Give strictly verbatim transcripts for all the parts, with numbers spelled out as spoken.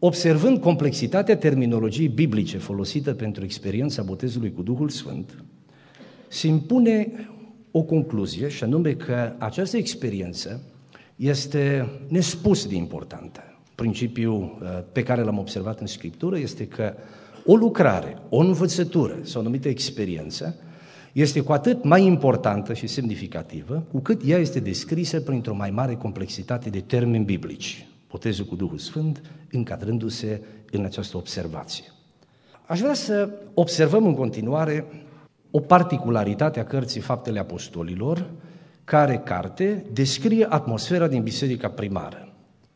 observând complexitatea terminologiei biblice folosită pentru experiența botezului cu Duhul Sfânt, se impune o concluzie, și anume că această experiență este nespus de importantă. Principiul pe care l-am observat în Scriptură este că o lucrare, o învățătură sau o anumită experiență este cu atât mai importantă și semnificativă, cu cât ea este descrisă printr-o mai mare complexitate de termeni biblici, botezul cu Duhul Sfânt încadrându-se în această observație. Aș vrea să observăm în continuare o particularitate a cărții Faptele Apostolilor, care carte descrie atmosfera din biserica primară.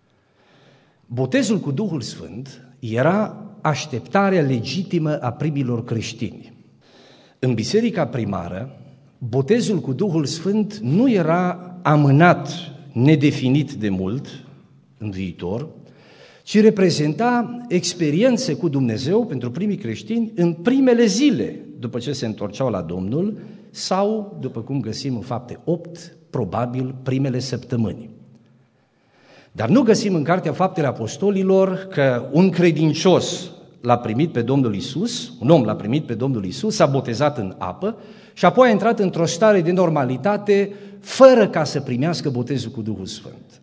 Botezul cu Duhul Sfânt era așteptarea legitimă a primilor creștini. În biserica primară, botezul cu Duhul Sfânt nu era amânat nedefinit de mult în viitor, ci reprezenta experiențe cu Dumnezeu pentru primii creștini în primele zile după ce se întorceau la Domnul sau, după cum găsim în Fapte opt, probabil primele săptămâni. Dar nu găsim în Cartea Faptele Apostolilor că un credincios l-a primit pe Domnul Iisus, un om l-a primit pe Domnul Iisus, s-a botezat în apă și apoi a intrat într-o stare de normalitate fără ca să primească botezul cu Duhul Sfânt.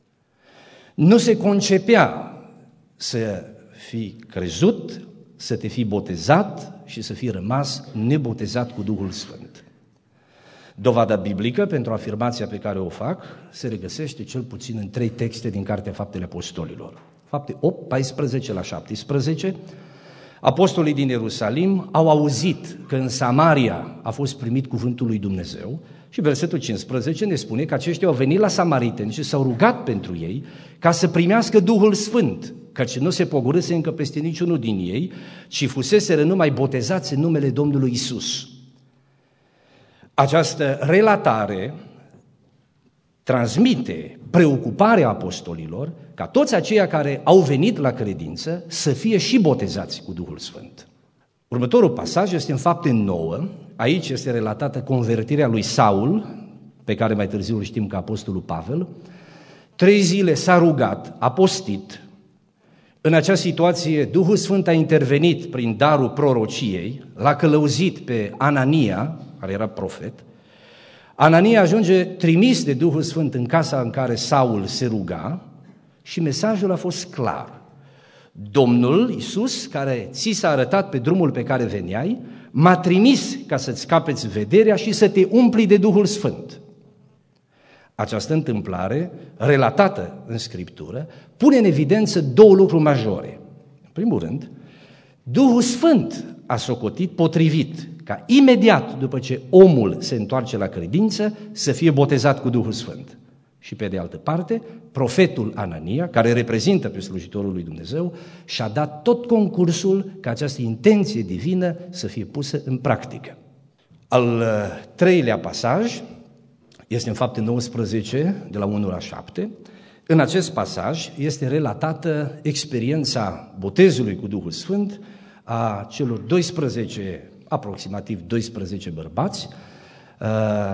Nu se concepea să fii crezut, să te fii botezat și să fii rămas nebotezat cu Duhul Sfânt. Dovada biblică pentru afirmația pe care o fac se regăsește cel puțin în trei texte din Cartea Faptele Apostolilor. Fapte opt, paisprezece la șaptesprezece, apostolii din Ierusalim au auzit că în Samaria a fost primit cuvântul lui Dumnezeu și versetul cincisprezece ne spune că aceștia au venit la samariteni și s-au rugat pentru ei ca să primească Duhul Sfânt, căci nu se pogorâse încă peste niciunul din ei, ci fuseseră numai botezați în numele Domnului Iisus. Această relatare transmite preocuparea apostolilor ca toți aceia care au venit la credință să fie și botezați cu Duhul Sfânt. Următorul pasaj este în Fapte nouă, aici este relatată convertirea lui Saul, pe care mai târziu îl știm ca apostolul Pavel. Trei zile s-a rugat, a postit. În această situație Duhul Sfânt a intervenit prin darul prorociei, l-a călăuzit pe Anania, care era profet. Anania ajunge trimis de Duhul Sfânt în casa în care Saul se ruga și mesajul a fost clar. Domnul Iisus, care ți s-a arătat pe drumul pe care veneai, m-a trimis ca să-ți scapeți vederea și să te umpli de Duhul Sfânt. Această întâmplare, relatată în Scriptură, pune în evidență două lucruri majore. În primul rând, Duhul Sfânt a socotit potrivit ca imediat după ce omul se întoarce la credință să fie botezat cu Duhul Sfânt. Și pe de altă parte, profetul Anania, care reprezintă pe slujitorul lui Dumnezeu, și-a dat tot concursul ca această intenție divină să fie pusă în practică. Al treilea pasaj este în Fapte nouăsprezece, de la unu la șapte. În acest pasaj este relatată experiența botezului cu Duhul Sfânt a celor doisprezece, aproximativ doisprezece bărbați, uh,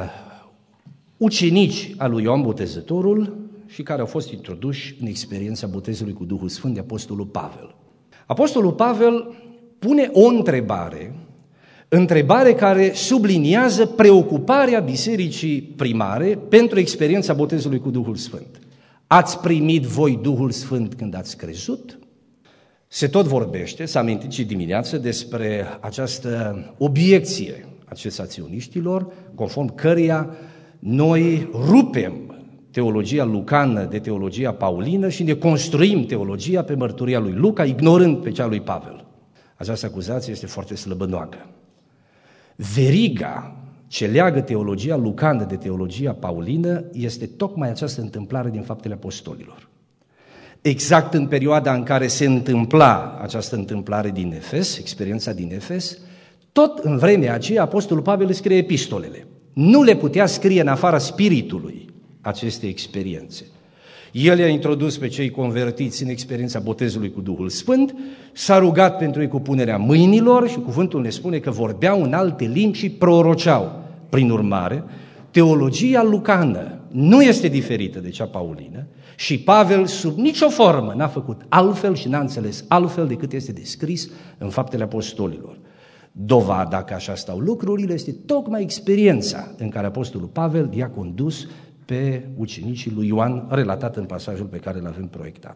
ucenici al lui Ioan Botezătorul și care au fost introduși în experiența botezului cu Duhul Sfânt de apostolul Pavel. Apostolul Pavel pune o întrebare, întrebare care subliniază preocuparea bisericii primare pentru experiența botezului cu Duhul Sfânt. Ați primit voi Duhul Sfânt când ați crezut? Se tot vorbește, s-a amintit și dimineață despre această obiecție a cesaționiștilor, conform căreia noi rupem teologia lucană de teologia paulină și ne construim teologia pe mărturia lui Luca, ignorând pe cea lui Pavel. Această acuzație este foarte slăbănoagă. Veriga ce leagă teologia lucană de teologia paulină este tocmai această întâmplare din Faptele Apostolilor. Exact în perioada în care se întâmpla această întâmplare din Efes, experiența din Efes, tot în vremea aceea apostolul Pavel scrie epistolele. Nu le putea scrie în afara spiritului aceste experiențe. El i-a introdus pe cei convertiți în experiența botezului cu Duhul Sfânt, s-a rugat pentru ei cu punerea mâinilor și cuvântul ne spune că vorbeau în alte limbi și proroceau. Prin urmare, teologia lucană nu este diferită de cea paulină și Pavel sub nicio formă n-a făcut altfel și n-a înțeles altfel decât este descris în Faptele Apostolilor. Dovada că așa stau lucrurile este tocmai experiența în care Apostolul Pavel i-a condus pe ucenicii lui Ioan, relatat în pasajul pe care îl avem proiectat.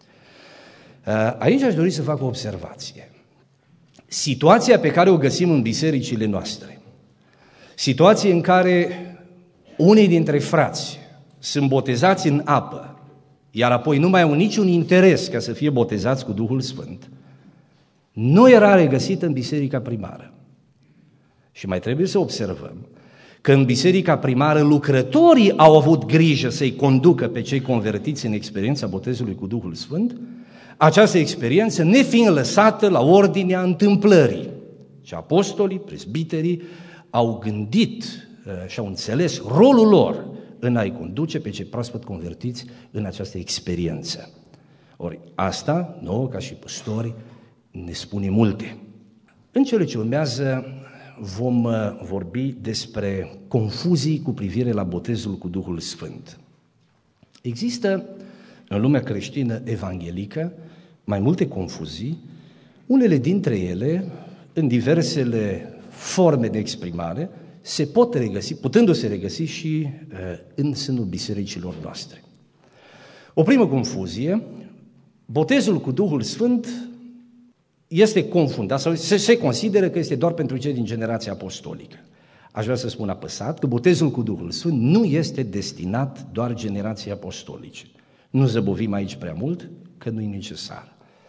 Aici aș dori să fac o observație. Situația pe care o găsim în bisericile noastre, situație în care unii dintre frați sunt botezați în apă, iar apoi nu mai au niciun interes ca să fie botezați cu Duhul Sfânt, nu era regăsită în biserica primară. Și mai trebuie să observăm că în biserica primară lucrătorii au avut grijă să-i conducă pe cei convertiți în experiența botezului cu Duhul Sfânt, această experiență nefiind lăsată la ordinea întâmplării. Și apostolii, prezbiterii au gândit și au înțeles rolul lor în a-i conduce pe cei proaspăt convertiți în această experiență. Ori asta, nouă ca și păstori, ne spune multe. În cele ce urmează vom vorbi despre confuzii cu privire la botezul cu Duhul Sfânt. Există în lumea creștină evanghelică mai multe confuzii, unele dintre ele, în diversele forme de exprimare, se pot regăsi, putându-se regăsi și uh, în sânul bisericilor noastre. O primă confuzie, botezul cu Duhul Sfânt este confundat sau se, se consideră că este doar pentru cei din generația apostolică. Aș vrea să spun apăsat că botezul cu Duhul Sfânt nu este destinat doar generației apostolice. Nu zăbovim aici prea mult, că nu e necesar.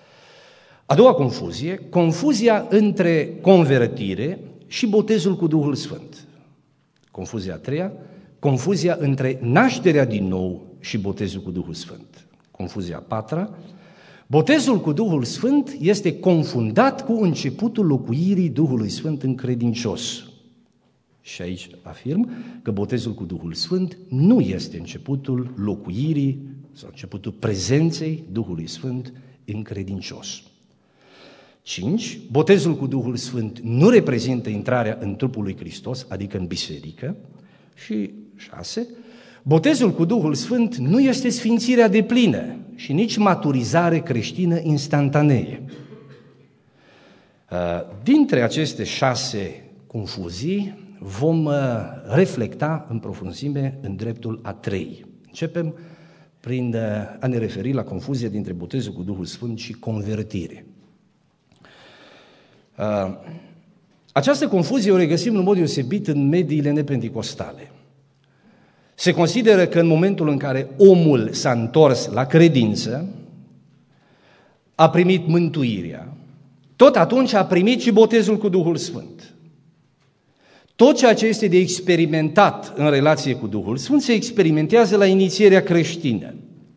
A doua confuzie, confuzia între convertire și botezul cu Duhul Sfânt. Confuzia a treia, confuzia între nașterea din nou și botezul cu Duhul Sfânt. Confuzia a patra, botezul cu Duhul Sfânt este confundat cu începutul locuirii Duhului Sfânt în credincios. Și aici afirm că botezul cu Duhul Sfânt nu este începutul locuirii sau începutul prezenței Duhului Sfânt în credincios. cinci. Botezul cu Duhul Sfânt nu reprezintă intrarea în trupul lui Hristos, adică în biserică. Și șase. Botezul cu Duhul Sfânt nu este sfințirea deplină și nici maturizare creștină instantanee. Dintre aceste șase confuzii vom reflecta în profunzime în dreptul a trei. Începem prin a ne referi la confuzia dintre botezul cu Duhul Sfânt și convertire. Această confuzie o regăsim în mod deosebit în mediile nepenticostale. Se consideră că în momentul în care omul s-a întors la credință, a primit mântuirea, tot atunci a primit și botezul cu Duhul Sfânt. Tot ceea ce este de experimentat în relație cu Duhul Sfânt se experimentează la inițierea creștină.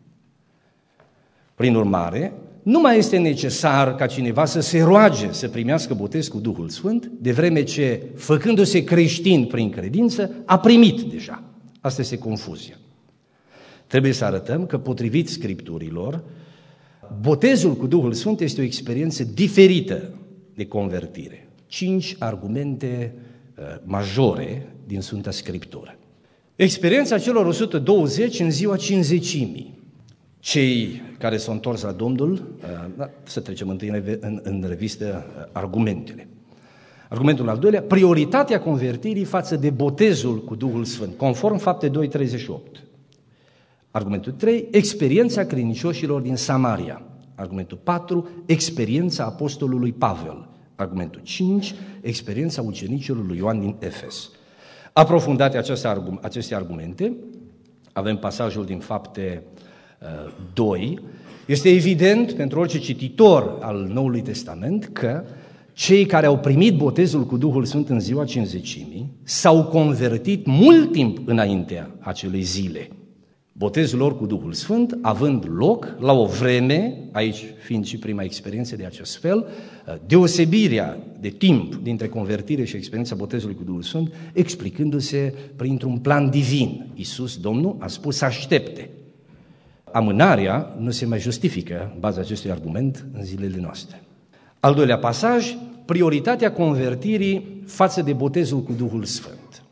Prin urmare, nu mai este necesar ca cineva să se roage să primească botez cu Duhul Sfânt, de vreme ce, făcându-se creștin prin credință, a primit deja. Asta este confuzia. Trebuie să arătăm că, potrivit Scripturilor, botezul cu Duhul Sfânt este o experiență diferită de convertire. Cinci argumente uh, majore din Sfânta Scriptură. Experiența celor o sută douăzeci în ziua cincizecimii. Cei care s-au întors la Domnul, uh, da, să trecem întâi în, în, în revistă uh, argumentele. Argumentul al doilea, prioritatea convertirii față de botezul cu Duhul Sfânt, conform Fapte doi, treizeci și opt. Argumentul trei, experiența credincioșilor din Samaria. Argumentul patru, experiența apostolului Pavel. Argumentul cinci, experiența ucenicilor lui Ioan din Efes. Aprofundate aceste, aceste argumente, avem pasajul din Fapte uh, doi. Este evident pentru orice cititor al Noului Testament că cei care au primit botezul cu Duhul Sfânt în ziua cincizecimii s-au convertit mult timp înaintea acelei zile. Botezul lor cu Duhul Sfânt având loc la o vreme, aici fiind și prima experiență de acest fel, deosebirea de timp dintre convertire și experiența botezului cu Duhul Sfânt, explicându-se printr-un plan divin. Iisus, Domnul, a spus să aștepte. Amânarea nu se mai justifică în baza acestui argument în zilele noastre. Al doilea pasaj, prioritatea convertirii față de botezul cu Duhul Sfânt.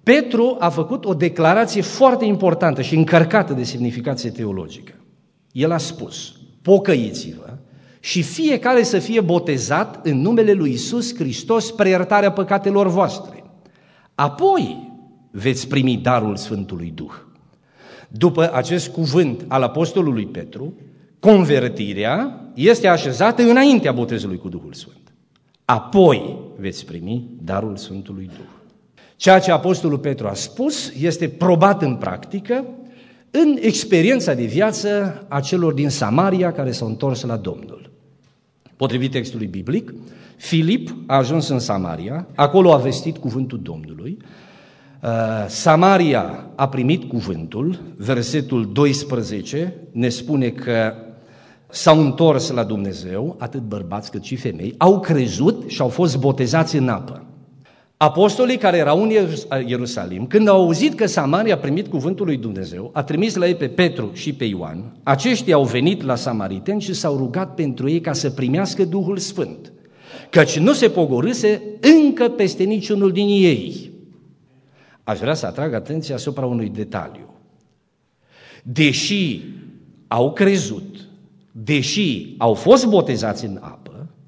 Petru a făcut o declarație foarte importantă și încărcată de semnificație teologică. El a spus, pocăiți-vă și fiecare să fie botezat în numele lui Iisus Hristos spre iertarea păcatelor voastre. Apoi veți primi darul Sfântului Duh. După acest cuvânt al apostolului Petru, convertirea este așezată înaintea botezului cu Duhul Sfânt. Apoi veți primi darul Sfântului Duh. Ceea ce apostolul Petru a spus este probat în practică în experiența de viață a celor din Samaria care s-au întors la Domnul. Potrivit textului biblic, Filip a ajuns în Samaria, acolo a vestit cuvântul Domnului. Samaria a primit cuvântul, versetul doisprezece ne spune că s-au întors la Dumnezeu, atât bărbați cât și femei, au crezut și au fost botezați în apă. Apostolii care erau în Ierusalim, când au auzit că Samaria a primit cuvântul lui Dumnezeu, a trimis la ei pe Petru și pe Ioan, aceștia au venit la samariteni și s-au rugat pentru ei ca să primească Duhul Sfânt, căci nu se pogorâse încă peste niciunul din ei. Aș vrea să atrag atenția asupra unui detaliu. Deși au crezut, deși au fost botezați în apă,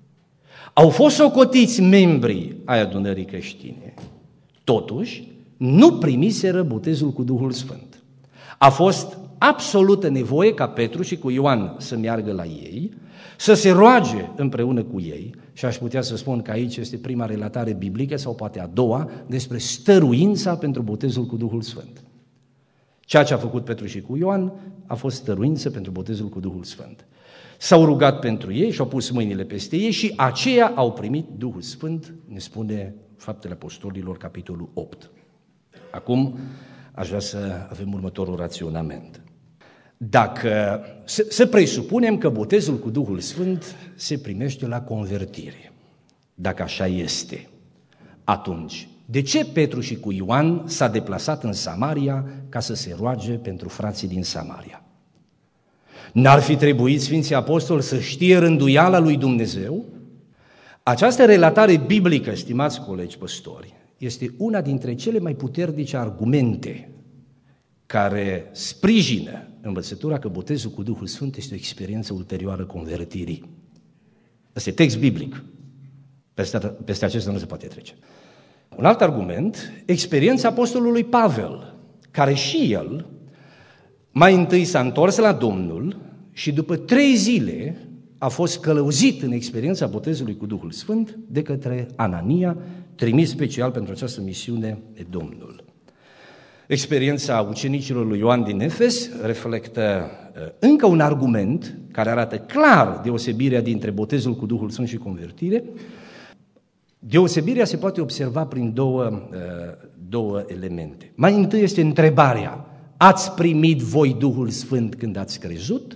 au fost socotiți membri ai adunării creștine, totuși nu primiseră botezul cu Duhul Sfânt. A fost absolută nevoie ca Petru și cu Ioan să meargă la ei, să se roage împreună cu ei, și aș putea să spun că aici este prima relatare biblică, sau poate a doua, despre stăruința pentru botezul cu Duhul Sfânt. Ceea ce a făcut Petru și cu Ioan a fost stăruință pentru botezul cu Duhul Sfânt. S-au rugat pentru ei și au pus mâinile peste ei și aceia au primit Duhul Sfânt, ne spune Faptele Apostolilor, capitolul opt. Acum aș vrea să avem următorul raționament. Dacă, să, să presupunem că botezul cu Duhul Sfânt se primește la convertire. Dacă așa este, atunci, de ce Petru și cu Ioan s-a deplasat în Samaria ca să se roage pentru frații din Samaria? N-ar fi trebuit Sfinții Apostoli să știe rânduiala lui Dumnezeu? Această relatare biblică, stimați colegi păstori, este una dintre cele mai puternice argumente care sprijină învățătura că botezul cu Duhul Sfânt este o experiență ulterioară convertirii. Ăsta e text biblic. Peste, peste acesta nu se poate trece. Un alt argument, experiența apostolului Pavel, care și el mai întâi s-a întors la Domnul și după trei zile a fost călăuzit în experiența botezului cu Duhul Sfânt de către Anania, trimis special pentru această misiune de Domnul. Experiența ucenicilor lui Ioan din Efes reflectă încă un argument care arată clar deosebirea dintre botezul cu Duhul Sfânt și convertire. Deosebirea se poate observa prin două, două elemente. Mai întâi este întrebarea: ați primit voi Duhul Sfânt când ați crezut?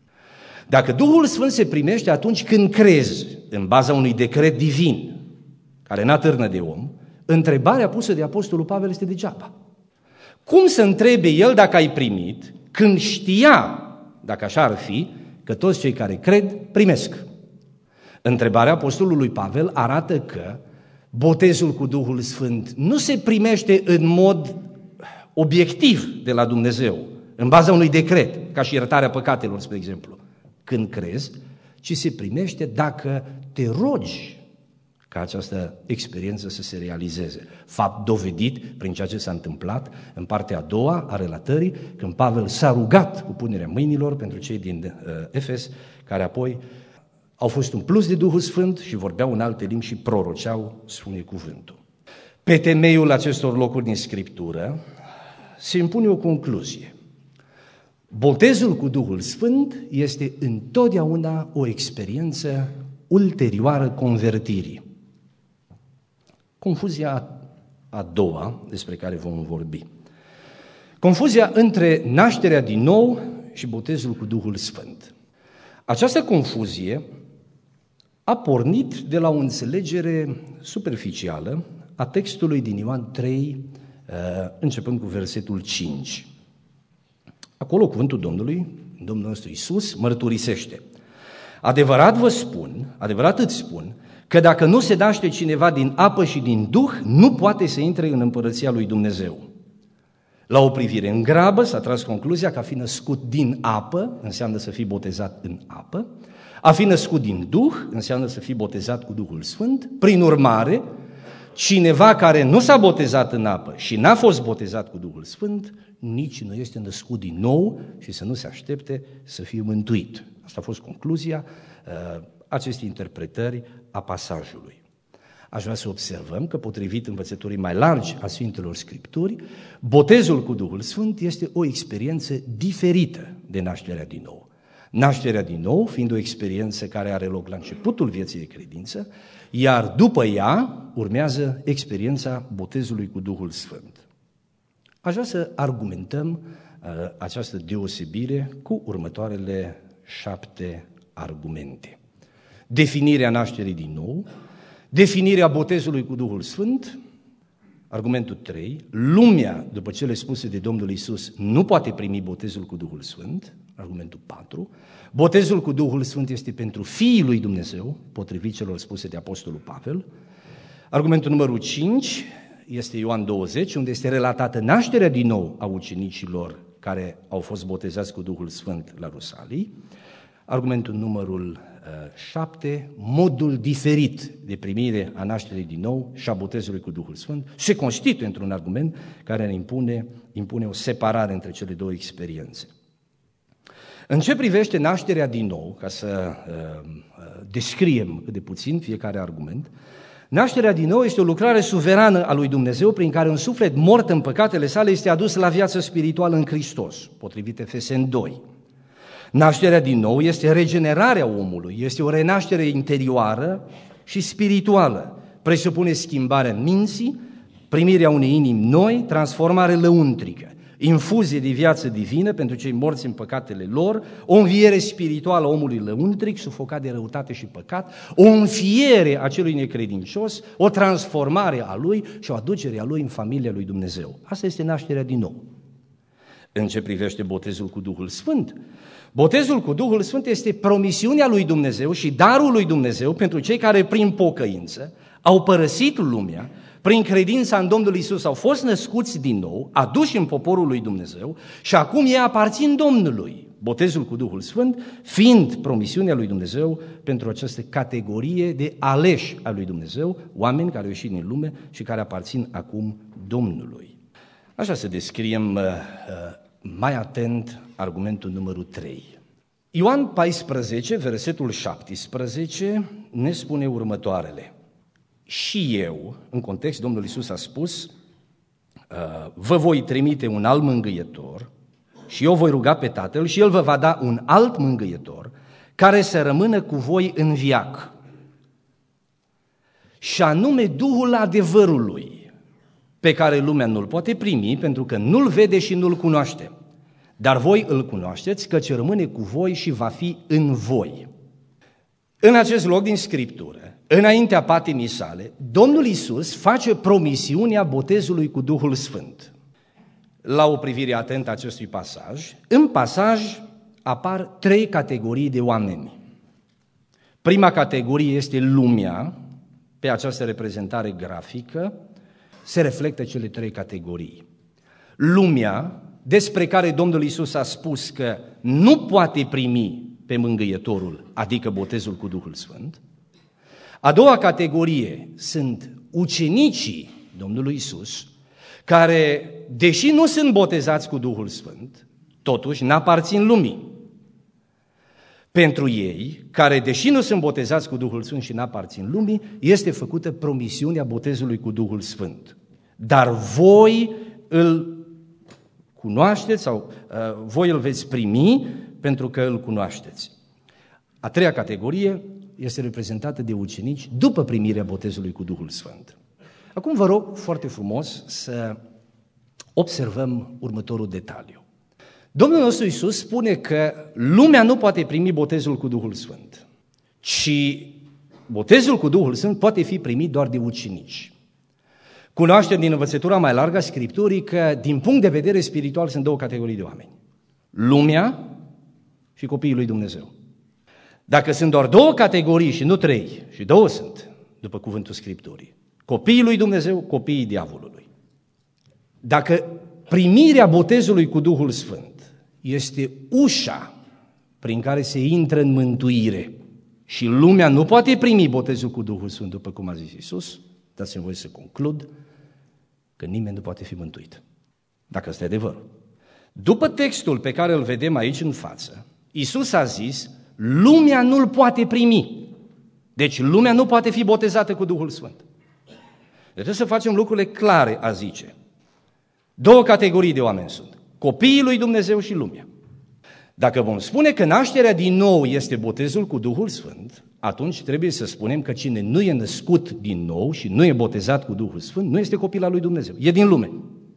Dacă Duhul Sfânt se primește atunci când crezi, în baza unui decret divin, care n-atârnă de om, întrebarea pusă de Apostolul Pavel este degeaba. Cum să întrebe el dacă ai primit, când știa, dacă așa ar fi, că toți cei care cred primesc? Întrebarea Apostolului Pavel arată că botezul cu Duhul Sfânt nu se primește în mod obiectiv de la Dumnezeu, în baza unui decret, ca și iertarea păcatelor, spre exemplu, când crezi, ci se primește dacă te rogi ca această experiență să se realizeze. Fapt dovedit prin ceea ce s-a întâmplat în partea a doua a relatării, când Pavel s-a rugat cu punerea mâinilor pentru cei din uh, Efes, care apoi au fost umpluți de Duhul Sfânt și vorbeau în alte limbi și proroceau, spune cuvântul. Pe temeiul acestor locuri din Scriptură se impune o concluzie. Botezul cu Duhul Sfânt este întotdeauna o experiență ulterioară convertirii. Confuzia a doua despre care vom vorbi. Confuzia între nașterea din nou și botezul cu Duhul Sfânt. Această confuzie a pornit de la o înțelegere superficială a textului din Ioan trei, începând cu versetul cinci. Acolo cuvântul Domnului, Domnul nostru Iisus, mărturisește: adevărat vă spun, adevărat îți spun, că dacă nu se naște cineva din apă și din Duh, nu poate să intre în împărăția lui Dumnezeu. La o privire în grabă s-a tras concluzia că a fi născut din apă înseamnă să fii botezat în apă, a fi născut din Duh înseamnă să fii botezat cu Duhul Sfânt. Prin urmare, cineva care nu s-a botezat în apă și n-a fost botezat cu Duhul Sfânt, nici nu este născut din nou și să nu se aștepte să fie mântuit. Asta a fost concluzia uh, acestei interpretări a pasajului. Aș vrea să observăm că, potrivit învățăturii mai largi a Sfintelor Scripturi, botezul cu Duhul Sfânt este o experiență diferită de nașterea din nou. Nașterea din nou fiind o experiență care are loc la începutul vieții de credință, iar după ea urmează experiența botezului cu Duhul Sfânt. Aș vrea să argumentăm uh, această deosebire cu următoarele șapte argumente. Definirea nașterii din nou, definirea botezului cu Duhul Sfânt, argumentul trei, lumea, după cele spuse de Domnul Iisus, nu poate primi botezul cu Duhul Sfânt, argumentul patru, botezul cu Duhul Sfânt este pentru fiii lui Dumnezeu, potrivit celor spuse de Apostolul Pavel, argumentul numărul cinci este Ioan douăzeci, unde este relatată nașterea din nou a ucenicilor care au fost botezați cu Duhul Sfânt la Rusalii, argumentul numărul șapte, modul diferit de primire a nașterii din nou și a botezului cu Duhul Sfânt se constituie într-un argument care ne impune, impune o separare între cele două experiențe. În ce privește nașterea din nou, ca să uh, descriem cât de puțin fiecare argument, nașterea din nou este o lucrare suverană a lui Dumnezeu prin care un suflet mort în păcatele sale este adus la viață spirituală în Hristos, potrivit Efeseni doi. Nașterea din nou este regenerarea omului, este o renaștere interioară și spirituală. Presupune schimbarea minții, primirea unei inimi noi, transformare lăuntrică, infuzie de viață divină pentru cei morți în păcatele lor, o înviere spirituală a omului lăuntric, sufocat de răutate și păcat, o înfiere a celui necredincios, o transformare a lui și o aducere a lui în familia lui Dumnezeu. Asta este nașterea din nou. În ce privește botezul cu Duhul Sfânt, botezul cu Duhul Sfânt este promisiunea lui Dumnezeu și darul lui Dumnezeu pentru cei care prin pocăință au părăsit lumea, prin credința în Domnul Iisus au fost născuți din nou, aduși în poporul lui Dumnezeu și acum ei aparțin Domnului. Botezul cu Duhul Sfânt fiind promisiunea lui Dumnezeu pentru această categorie de aleși a lui Dumnezeu, oameni care au ieșit din lume și care aparțin acum Domnului. Așa să descriem uh, mai atent argumentul numărul trei. Ioan paisprezece, versetul șaptesprezece, ne spune următoarele. Și eu, în context, Domnul Iisus a spus, vă voi trimite un alt mângâietor și eu voi ruga pe Tatăl și El vă va da un alt mângâietor care să rămână cu voi în viac. Și anume Duhul adevărului, pe care lumea nu-l poate primi pentru că nu-l vede și nu-l cunoaște. Dar voi îl cunoașteți, căci rămâne cu voi și va fi în voi. În acest loc din Scriptură, înaintea patimii sale, Domnul Iisus face promisiunea botezului cu Duhul Sfânt. La o privire atentă a acestui pasaj, în pasaj apar trei categorii de oameni. Prima categorie este lumea, pe această reprezentare grafică se reflectă cele trei categorii. Lumea, despre care Domnul Iisus a spus că nu poate primi pe mângâietorul, adică botezul cu Duhul Sfânt. A doua categorie sunt ucenicii Domnului Iisus, care, deși nu sunt botezați cu Duhul Sfânt, totuși n-aparțin lumii. Pentru ei, care, deși nu sunt botezați cu Duhul Sfânt și n-aparțin lumii, este făcută promisiunea botezului cu Duhul Sfânt. Dar voi îl cunoașteți sau uh, voi îl veți primi pentru că îl cunoașteți. A treia categorie este reprezentată de ucenici după primirea botezului cu Duhul Sfânt. Acum vă rog foarte frumos să observăm următorul detaliu. Domnul nostru Iisus spune că lumea nu poate primi botezul cu Duhul Sfânt, ci botezul cu Duhul Sfânt poate fi primit doar de ucenici. Cunoaștem din învățătura mai largă a Scripturii că, din punct de vedere spiritual, sunt două categorii de oameni. Lumea și copiii lui Dumnezeu. Dacă sunt doar două categorii și nu trei, și două sunt, după cuvântul Scripturii. Copiii lui Dumnezeu, copiii diavolului. Dacă primirea botezului cu Duhul Sfânt este ușa prin care se intră în mântuire și lumea nu poate primi botezul cu Duhul Sfânt, după cum a zis Iisus, dați-mi voie să conclud că nimeni nu poate fi mântuit, dacă ăsta e adevărul. După textul pe care îl vedem aici în față, Iisus a zis, lumea nu-l poate primi. Deci lumea nu poate fi botezată cu Duhul Sfânt. Deci trebuie să facem lucrurile clare, a zice. Două categorii de oameni sunt, copiii lui Dumnezeu și lumea. Dacă vom spune că nașterea din nou este botezul cu Duhul Sfânt, atunci trebuie să spunem că cine nu e născut din nou și nu e botezat cu Duhul Sfânt, nu este copil al lui Dumnezeu, e din lume.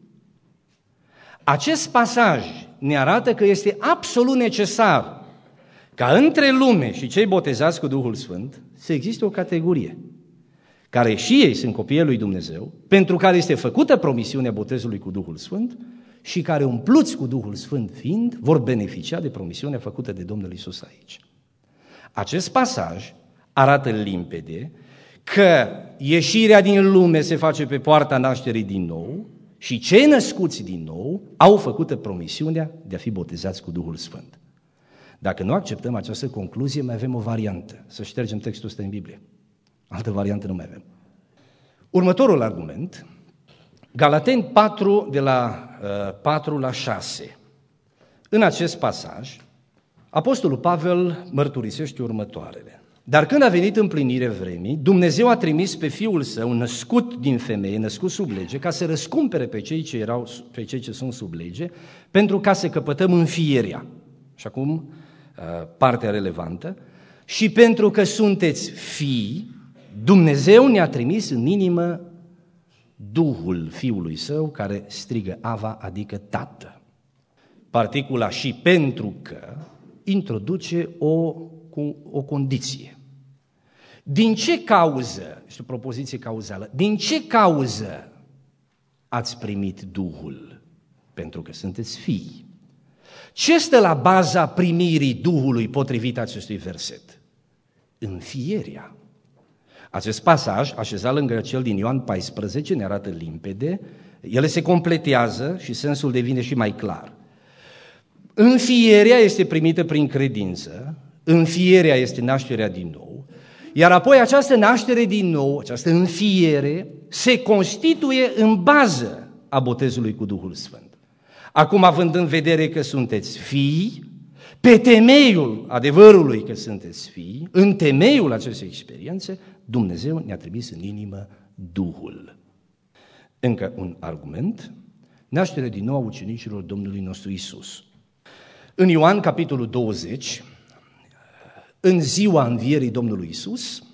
Acest pasaj ne arată că este absolut necesar ca între lume și cei botezați cu Duhul Sfânt să existe o categorie care și ei sunt copiii lui Dumnezeu, pentru care este făcută promisiunea botezului cu Duhul Sfânt și care, umpluți cu Duhul Sfânt fiind, vor beneficia de promisiunea făcută de Domnul Iisus aici. Acest pasaj arată limpede că ieșirea din lume se face pe poarta nașterii din nou și cei născuți din nou au făcută promisiunea de a fi botezați cu Duhul Sfânt. Dacă nu acceptăm această concluzie, mai avem o variantă, să ștergem textul ăsta în Biblie. Altă variantă nu mai avem. Următorul argument, Galateni patru, de la uh, patru la șase. În acest pasaj, Apostolul Pavel mărturisește următoarele. Dar când a venit împlinire vremii, Dumnezeu a trimis pe Fiul Său, născut din femeie, născut sub lege, ca să răscumpere pe cei ce, erau, pe cei ce sunt sub lege, pentru ca să căpătăm înfierea. Și acum, partea relevantă, și pentru că sunteți fii, Dumnezeu ne-a trimis în inimă Duhul Fiului Său, care strigă Ava, adică Tată. Particula și pentru că introduce o, o condiție. Din ce cauză, este o propoziție cauzală, din ce cauză ați primit Duhul? Pentru că sunteți fii. Ce stă la baza primirii Duhului potrivit acestui verset? Înfierea. Acest pasaj, așezat lângă cel din Ioan paisprezece, ne arată limpede, ele se completează și sensul devine și mai clar. Înfierea este primită prin credință, înfierea este nașterea din nou, iar apoi această naștere din nou, această înfiere, se constituie în bază a botezului cu Duhul Sfânt. Acum, având în vedere că sunteți fii, pe temeiul adevărului că sunteți fii, în temeiul acestei experiențe, Dumnezeu ne-a trimis în inimă Duhul. Încă un argument, nașterea din nou a ucenicilor Domnului nostru Iisus. În Ioan, capitolul douăzeci, în ziua învierii Domnului Iisus,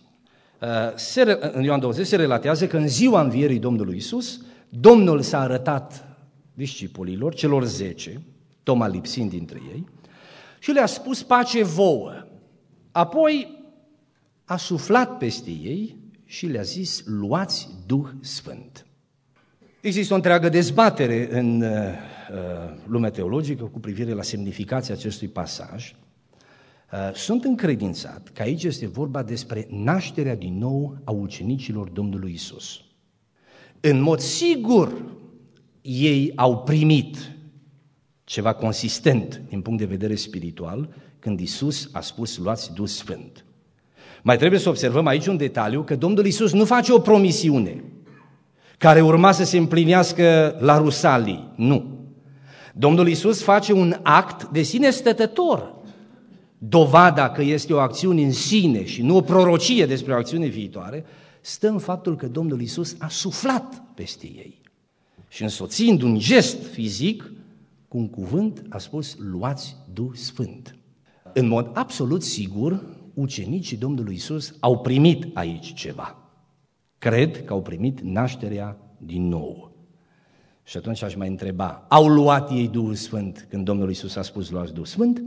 în Ioan douăzeci se relatează că în ziua învierii Domnului Iisus, Domnul s-a arătat discipolilor, celor zece, Toma lipsind dintre ei, și le-a spus pace vouă. Apoi a suflat peste ei și le-a zis, luați Duh Sfânt. Există o întreagă dezbatere în uh, lumea teologică cu privire la semnificația acestui pasaj. Uh, sunt încredințat că aici este vorba despre nașterea din nou a ucenicilor Domnului Iisus. În mod sigur, ei au primit ceva consistent din punct de vedere spiritual când Iisus a spus, luați Duh Sfânt. Mai trebuie să observăm aici un detaliu, că Domnul Iisus nu face o promisiune care urma să se împlinească la Rusalii. Nu. Domnul Iisus face un act de sine stătător. Dovada că este o acțiune în sine și nu o prorocie despre o acțiune viitoare, stă în faptul că Domnul Iisus a suflat peste ei. Și însoțind un gest fizic, cu un cuvânt a spus, luați Duh Sfânt. În mod absolut sigur, ucenicii Domnului Iisus au primit aici ceva. Cred că au primit nașterea din nou. Și atunci aș mai întreba, au luat ei Duhul Sfânt când Domnul Iisus a spus luați Duh Sfânt?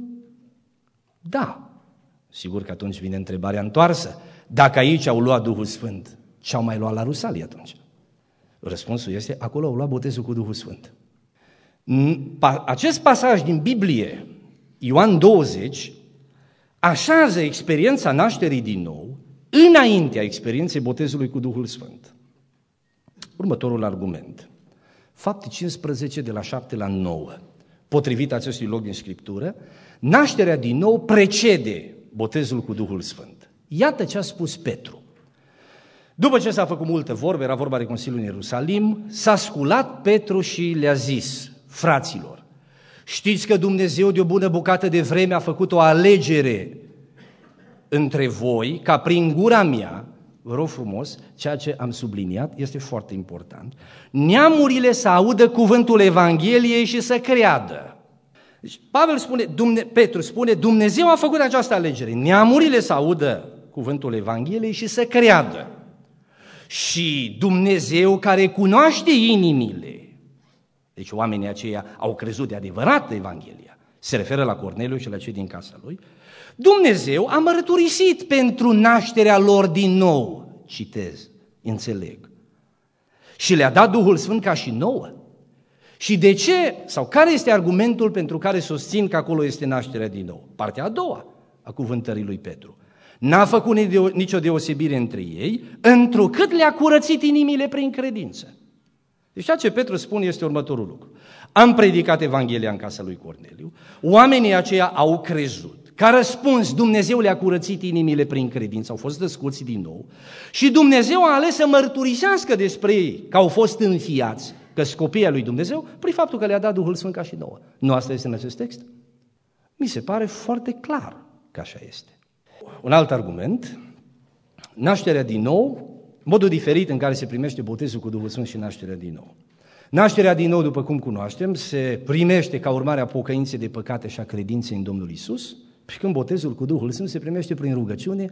Da. Sigur că atunci vine întrebarea întoarsă. Dacă aici au luat Duhul Sfânt, ce au mai luat la Rusalii atunci? Răspunsul este, acolo au luat botezul cu Duhul Sfânt. Acest pasaj din Biblie, Ioan douăzeci, așează experiența nașterii din nou înaintea experienței botezului cu Duhul Sfânt. Următorul argument. Fapte cincisprezece, de la șapte la nouă. Potrivit acestui loc din Scriptură, nașterea din nou precede botezul cu Duhul Sfânt. Iată ce a spus Petru. După ce s-a făcut multă vorbă, era vorba de Consiliul în Ierusalim, s-a sculat Petru și le-a zis: fraților, știți că Dumnezeu de o bună bucată de vreme a făcut o alegere între voi, ca prin gura mea, vă rog frumos, ceea ce am subliniat este foarte important, neamurile să audă cuvântul Evangheliei și să creadă. Deci Pavel spune, Dumne, Petru spune, Dumnezeu a făcut această alegere, neamurile să audă cuvântul Evangheliei și să creadă. Și Dumnezeu care cunoaște inimile, deci oamenii aceia au crezut de adevărat Evanghelia, se referă la Corneliu și la cei din casa lui, Dumnezeu a mărturisit pentru nașterea lor din nou, citez, înțeleg, și le-a dat Duhul Sfânt ca și nouă. Și de ce, sau care este argumentul pentru care susțin că acolo este nașterea din nou? Partea a doua a cuvântării lui Petru. N-a făcut nicio deosebire între ei, întrucât le-a curățit inimile prin credință. Deci ceea ce Petru spune este următorul lucru. Am predicat Evanghelia în casa lui Corneliu, oamenii aceia au crezut. Ca răspuns, Dumnezeu le-a curățit inimile prin credință, au fost născuți din nou și Dumnezeu a ales să mărturisească despre ei că au fost înfiați, că sunt copiii lui Dumnezeu, prin faptul că le-a dat Duhul Sfânt ca și nouă. Nu asta este în acest text? Mi se pare foarte clar că așa este. Un alt argument, nașterea din nou, modul diferit în care se primește botezul cu Duhul Sfânt și nașterea din nou. Nașterea din nou, după cum cunoaștem, se primește ca urmare a pocăinței de păcate și a credinței în Domnul Isus, și când botezul cu Duhul Sfânt se primește prin rugăciune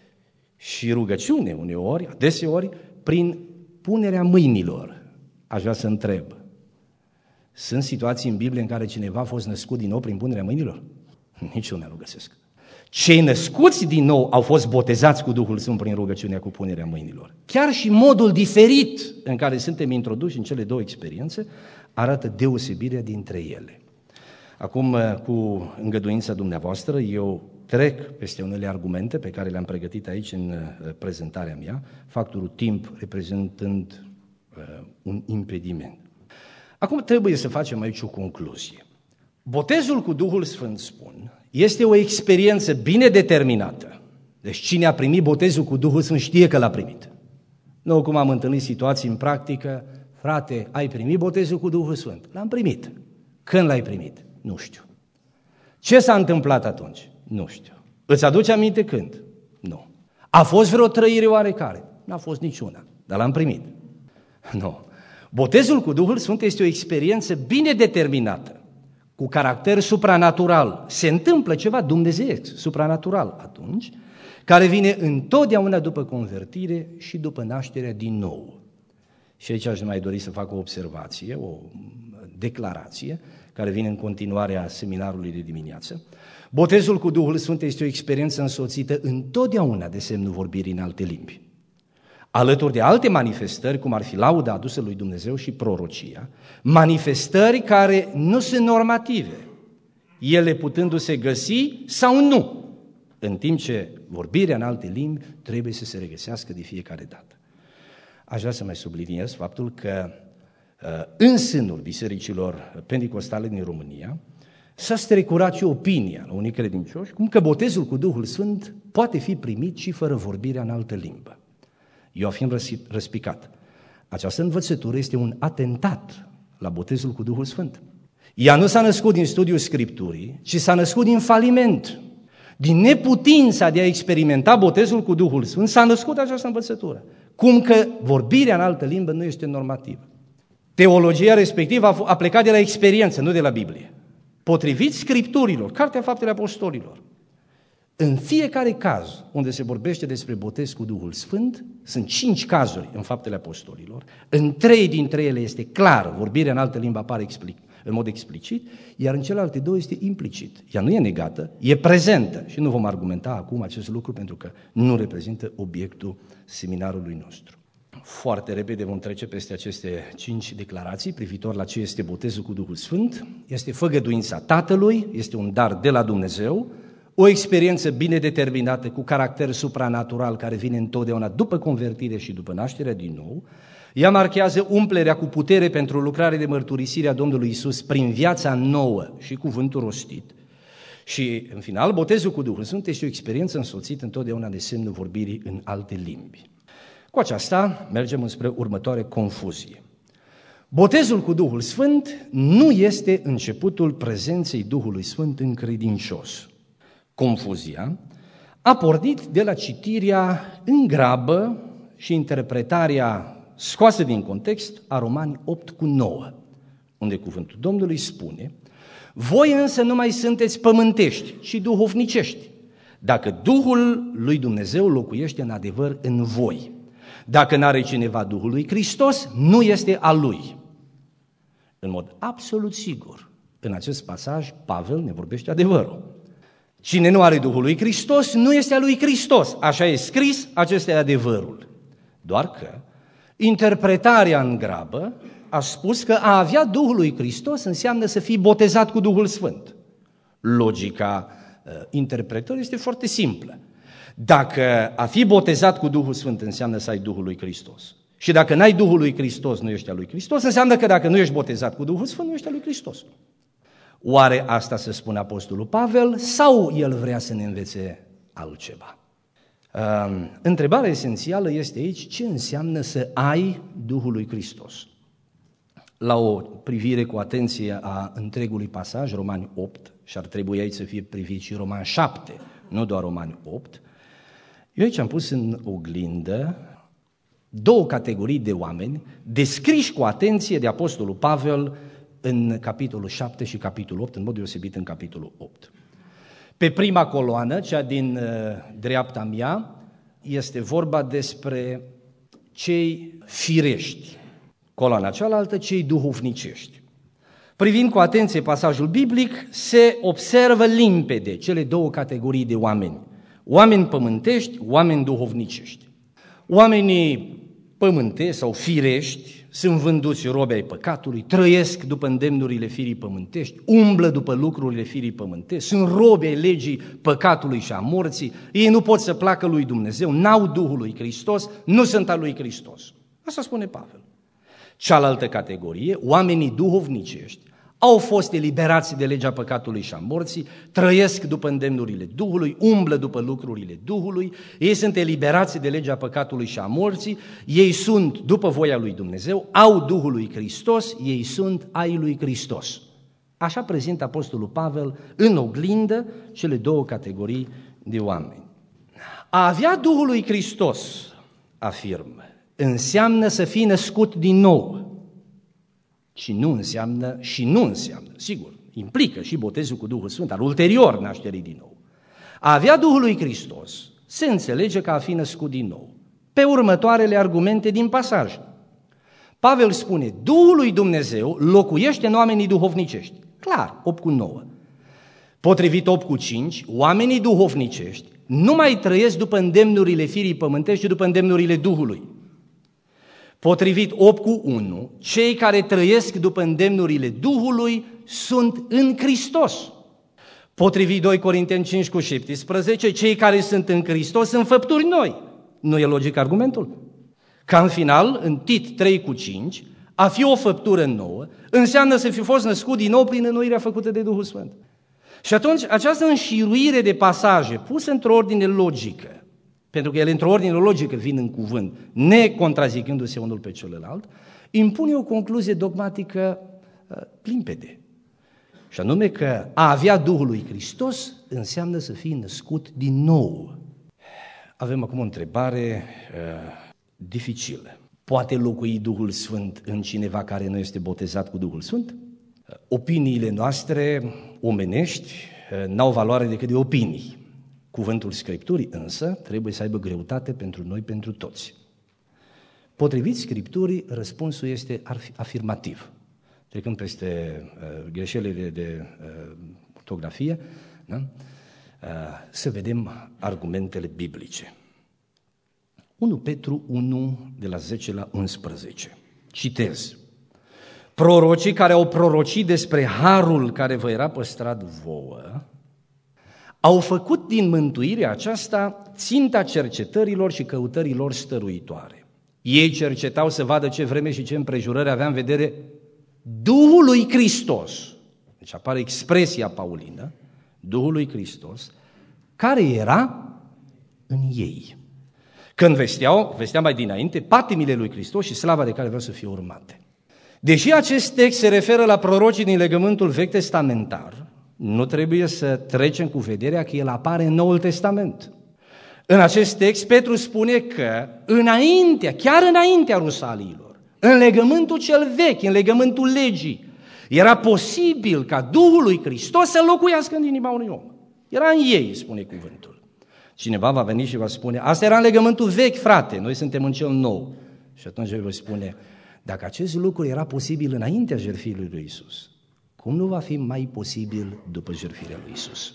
și rugăciune uneori, adeseori, prin punerea mâinilor. Aș vrea să întreb, sunt situații în Biblie în care cineva a fost născut din nou prin punerea mâinilor? Niciuna nu găsesc. Cei născuți din nou au fost botezați cu Duhul Sfânt prin rugăciunea cu punerea mâinilor. Chiar și modul diferit în care suntem introduși în cele două experiențe arată deosebirea dintre ele. Acum, cu îngăduința dumneavoastră, eu trec peste unele argumente pe care le-am pregătit aici în prezentarea mea, factorul timp reprezentând uh, un impediment. Acum trebuie să facem aici o concluzie. Botezul cu Duhul Sfânt, spun, este o experiență bine determinată. Deci cine a primit botezul cu Duhul Sfânt știe că l-a primit. Nu cum am întâlnit situații în practică, frate, ai primit botezul cu Duhul Sfânt? L-am primit. Când l-ai primit? Nu știu. Ce s-a întâmplat atunci? Nu știu. Îți aduci aminte când? Nu. A fost vreo trăire oarecare? N-a fost niciuna, dar l-am primit. Nu. Botezul cu Duhul Sfânt este o experiență bine determinată, cu caracter supranatural. Se întâmplă ceva dumnezeiesc, supranatural atunci, care vine întotdeauna după convertire și după nașterea din nou. Și aici aș mai dori să fac o observație, o declarație, care vine în continuarea seminarului de dimineață. Botezul cu Duhul Sfânt este o experiență însoțită întotdeauna de semnul vorbirii în alte limbi. Alături de alte manifestări, cum ar fi lauda adusă lui Dumnezeu și prorocia, manifestări care nu sunt normative, ele putându-se găsi sau nu, în timp ce vorbirea în alte limbi trebuie să se regăsească de fiecare dată. Aș vrea să mai subliniez faptul că în sânul bisericilor penticostale din România s-a strecurat și opinia la unii credincioși, cum că botezul cu Duhul Sfânt poate fi primit și fără vorbirea în altă limbă. Eu afirm răspicat. Această învățătură este un atentat la botezul cu Duhul Sfânt. Ea nu s-a născut din studiul Scripturii, ci s-a născut din faliment. Din neputința de a experimenta botezul cu Duhul Sfânt s-a născut această învățătură. Cum că vorbirea în altă limbă nu este normativă. Teologia respectivă a plecat de la experiență, nu de la Biblie. Potrivit Scripturilor, Cartea Faptele Apostolilor, în fiecare caz unde se vorbește despre botez cu Duhul Sfânt, sunt cinci cazuri în Faptele Apostolilor, în trei dintre ele este clar, vorbirea în altă limbă apare explic, în mod explicit, iar în celelalte două este implicit. Ea nu e negată, e prezentă și nu vom argumenta acum acest lucru pentru că nu reprezintă obiectul seminarului nostru. Foarte repede vom trece peste aceste cinci declarații privitor la ce este botezul cu Duhul Sfânt. Este făgăduința Tatălui, este un dar de la Dumnezeu, o experiență bine determinată, cu caracter supranatural, care vine întotdeauna după convertire și după nașterea din nou. Ea marchează umplerea cu putere pentru lucrare de mărturisire a Domnului Iisus prin viața nouă și cuvântul rostit. Și, în final, botezul cu Duhul Sfânt este o experiență însoțită întotdeauna de semnul vorbirii în alte limbi. Cu aceasta mergem înspre următoare confuzie. Botezul cu Duhul Sfânt nu este începutul prezenței Duhului Sfânt în credincios. Confuzia a pornit de la citirea în grabă și interpretarea scoasă din context a Romani opt cu nouă, unde cuvântul Domnului spune: voi însă nu mai sunteți pământești, ci duhovnicești, dacă Duhul lui Dumnezeu locuiește în adevăr în voi. Dacă n-are cineva Duhul lui Hristos, nu este al lui. În mod absolut sigur, în acest pasaj, Pavel ne vorbește adevărul. Cine nu are Duhul lui Hristos, nu este al lui Hristos. Așa e scris, acesta e adevărul. Doar că interpretarea în grabă a spus că a avea Duhul lui Hristos înseamnă să fii botezat cu Duhul Sfânt. Logica uh, interpretării este foarte simplă. Dacă a fi botezat cu Duhul Sfânt înseamnă să ai Duhul lui Hristos, și dacă n-ai Duhul lui Hristos, nu ești al lui Hristos, înseamnă că dacă nu ești botezat cu Duhul Sfânt, nu ești al lui Hristos. Oare asta se spune Apostolul Pavel sau el vrea să ne învețe altceva? Uh, întrebarea esențială este aici: ce înseamnă să ai Duhul lui Hristos? La o privire cu atenție a întregului pasaj, Romani opt, și ar trebui aici să fie privit și Romani șapte, nu doar Romani opt, eu aici am pus în oglindă două categorii de oameni descriși cu atenție de Apostolul Pavel în capitolul șapte și capitolul opt, în mod deosebit în capitolul opt. Pe prima coloană, cea din uh, dreapta mea, este vorba despre cei firești. Coloana cealaltă, cei duhovnicești. Privind cu atenție pasajul biblic, se observă limpede cele două categorii de oameni. Oameni pământești, oameni duhovnicești. Oamenii pământești sau firești sunt vânduți robi ai păcatului, trăiesc după îndemnurile firii pământești, umblă după lucrurile firii pământești, sunt robi ai legii păcatului și a morții, ei nu pot să placă lui Dumnezeu, n-au Duhul lui Hristos, nu sunt al lui Hristos. Asta spune Pavel. Cealaltă categorie, oamenii duhovnicești, au fost eliberați de legea păcatului și a morții, trăiesc după îndemnurile Duhului, umblă după lucrurile Duhului, ei sunt eliberați de legea păcatului și a morții, ei sunt după voia lui Dumnezeu, au Duhul lui Hristos, ei sunt ai lui Hristos. Așa prezintă Apostolul Pavel în oglindă cele două categorii de oameni. A avea Duhul lui Hristos, afirmă, înseamnă să fii născut din nou. Și nu înseamnă, și nu înseamnă, sigur, implică și botezul cu Duhul Sfânt, dar ulterior nașterii din nou. A avea Duhul lui Hristos se înțelege ca a fi născut din nou. Pe următoarele argumente din pasaj. Pavel spune: Duhul lui Dumnezeu locuiește în oamenii duhovnicești. Clar, opt cu nouă. Potrivit opt cu cinci, oamenii duhovnicești nu mai trăiesc după îndemnurile firii pământești, ci după îndemnurile Duhului. Potrivit opt cu unu, cei care trăiesc după îndemnurile Duhului sunt în Hristos. Potrivit doi Corinteni cinci cu șaptesprezece, cei care sunt în Hristos sunt făpturi noi. Nu e logic argumentul? Ca în final, în Tit trei cu cinci, a fi o făptură nouă înseamnă să fi fost născut din nou prin înnoirea făcută de Duhul Sfânt. Și atunci, această înșiruire de pasaje pusă într-o ordine logică, pentru că ele într-o ordine logică vin în cuvânt, necontrazicându-se unul pe celălalt, impune o concluzie dogmatică uh, limpede. Și anume că a avea Duhul lui Hristos înseamnă să fii născut din nou. Avem acum o întrebare uh, dificilă. Poate locui Duhul Sfânt în cineva care nu este botezat cu Duhul Sfânt? Uh, opiniile noastre omenești uh, n-au valoare decât de opinii. Cuvântul Scripturii însă trebuie să aibă greutate pentru noi, pentru toți. Potrivit Scripturii, răspunsul este afirmativ. Trecând peste uh, greșelile de uh, ortografie, da? uh, să vedem argumentele biblice. unu Petru unu, de la zece la unsprezece. Citez. Prorocii care au prorocit despre harul care vă era păstrat vouă, au făcut din mântuirea aceasta ținta cercetărilor și căutărilor stăruitoare. Ei cercetau să vadă ce vreme și ce împrejurări avea în vedere Duhul lui Hristos. Deci apare expresia paulină, Duhul lui Hristos, care era în ei. Când vesteau, vestea mai dinainte, patimile lui Hristos și slava de care vreau să fie urmate. Deși acest text se referă la prorocii din legământul vechi testamentar, nu trebuie să trecem cu vederea că el apare în Noul Testament. În acest text, Petru spune că înaintea, chiar înaintea rusaliilor, în legământul cel vechi, în legământul legii, era posibil ca Duhul lui Hristos să locuiască în inima unui om. Era în ei, spune cuvântul. Cineva va veni și va spune, asta era în legământul vechi, frate, noi suntem în cel nou. Și atunci eu voi spune, dacă acest lucru era posibil înaintea jertfirii lui Iisus, cum nu va fi mai posibil după jertfirea lui Iisus?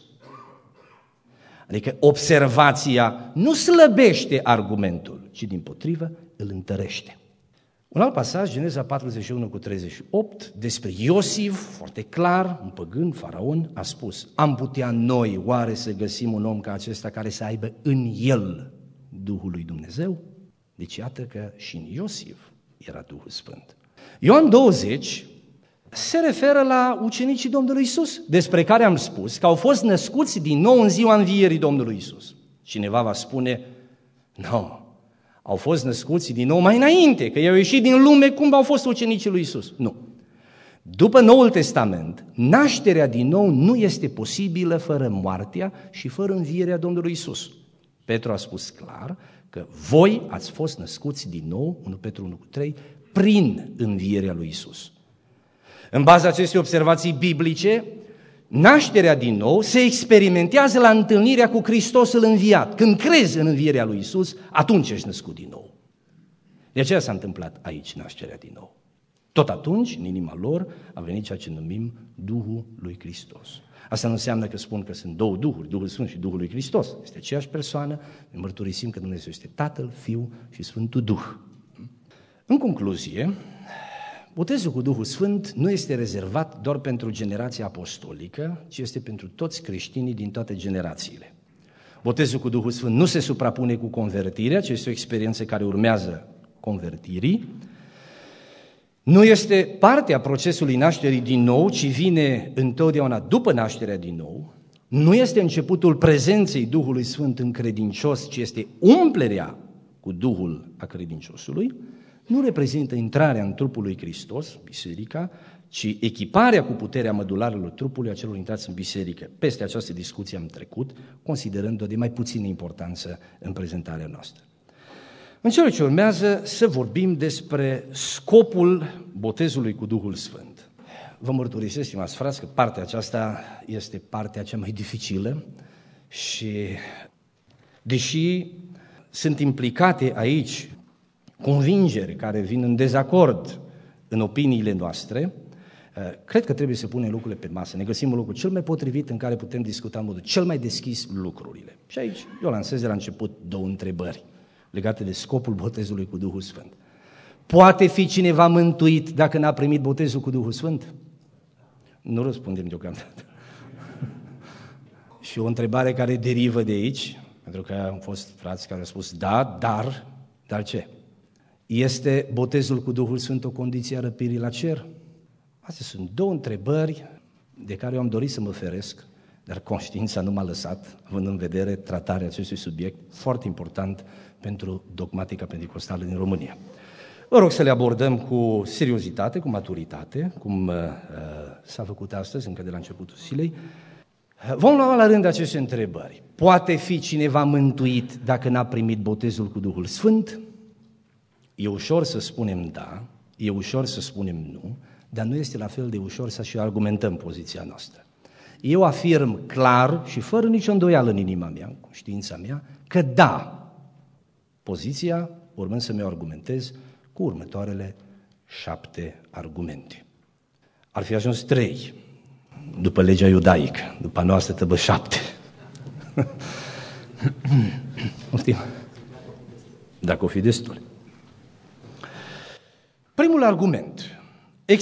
Adică observația nu slăbește argumentul, ci dimpotrivă îl întărește. Un alt pasaj, Geneza patruzeci și unu cu treizeci și opt, despre Iosif, foarte clar, un păgân, faraon, a spus, am putea noi oare să găsim un om ca acesta care să aibă în el Duhul lui Dumnezeu? Deci iată că și în Iosif era Duhul Sfânt. Ioan douăzeci se referă la ucenicii Domnului Iisus, despre care am spus că au fost născuți din nou în ziua învierii Domnului Iisus. Cineva va spune, nu, no, au fost născuți din nou mai înainte, că i-au ieșit din lume cum au fost ucenicii lui Iisus. Nu. După Noul Testament, nașterea din nou nu este posibilă fără moartea și fără învierea Domnului Iisus. Petru a spus clar că voi ați fost născuți din nou, unu Petru unu cu trei, prin învierea lui Iisus. În baza acestei observații biblice, nașterea din nou se experimentează la întâlnirea cu Hristosul înviat. Când crezi în învierea lui Iisus, atunci ești născut din nou. De aceea s-a întâmplat aici nașterea din nou. Tot atunci, în inima lor, a venit ceea ce numim Duhul lui Hristos. Asta nu înseamnă că spun că sunt două Duhuri, Duhul Sfânt și Duhul lui Hristos. Este aceeași persoană, ne mărturisim că Dumnezeu este Tatăl, Fiul și Sfântul Duh. În concluzie, botezul cu Duhul Sfânt nu este rezervat doar pentru generația apostolică, ci este pentru toți creștinii din toate generațiile. Botezul cu Duhul Sfânt nu se suprapune cu convertirea, ci este o experiență care urmează convertirii. Nu este parte a procesului nașterii din nou, ci vine întotdeauna după nașterea din nou. Nu este începutul prezenței Duhului Sfânt în credincios, ci este umplerea cu Duhul a credinciosului. Nu reprezintă intrarea în trupul lui Hristos, biserica, ci echiparea cu puterea mădularelor trupului a celor intrați în biserică. Peste această discuție am trecut, considerând-o de mai puțină importanță în prezentarea noastră. În cele ce urmează să vorbim despre scopul botezului cu Duhul Sfânt. Vă mărturisesc, stimați frați, că partea aceasta este partea cea mai dificilă și deși sunt implicate aici convingeri care vin în dezacord în opiniile noastre, cred că trebuie să punem lucrurile pe masă. Ne găsim un lucru cel mai potrivit în care putem discuta în modul cel mai deschis lucrurile. Și aici eu lansez de la început două întrebări legate de scopul botezului cu Duhul Sfânt. Poate fi cineva mântuit dacă n-a primit botezul cu Duhul Sfânt? Nu răspundem deocamdată. Și o întrebare care derivă de aici, pentru că au fost frați care au spus da, dar, dar ce? Este botezul cu Duhul Sfânt o condiție a răpirii la cer? Astea sunt două întrebări de care eu am dorit să mă feresc, dar conștiința nu m-a lăsat, având în vedere tratarea acestui subiect foarte important pentru dogmatica pentecostală din România. Vă rog să le abordăm cu seriozitate, cu maturitate, cum uh, s-a făcut astăzi, încă de la începutul zilei. Vom lua la rând aceste întrebări. Poate fi cineva mântuit dacă n-a primit botezul cu Duhul Sfânt? E ușor să spunem da, e ușor să spunem nu, dar nu este la fel de ușor să și argumentăm poziția noastră. Eu afirm clar și fără nicio îndoială în inima mea, în conștiința mea, că da, poziția, urmând să mi-o argumentez cu următoarele șapte argumente. Ar fi ajuns trei, după legea iudaică, după a noastră tăbă șapte. Dacă o fi destul. Primul argument,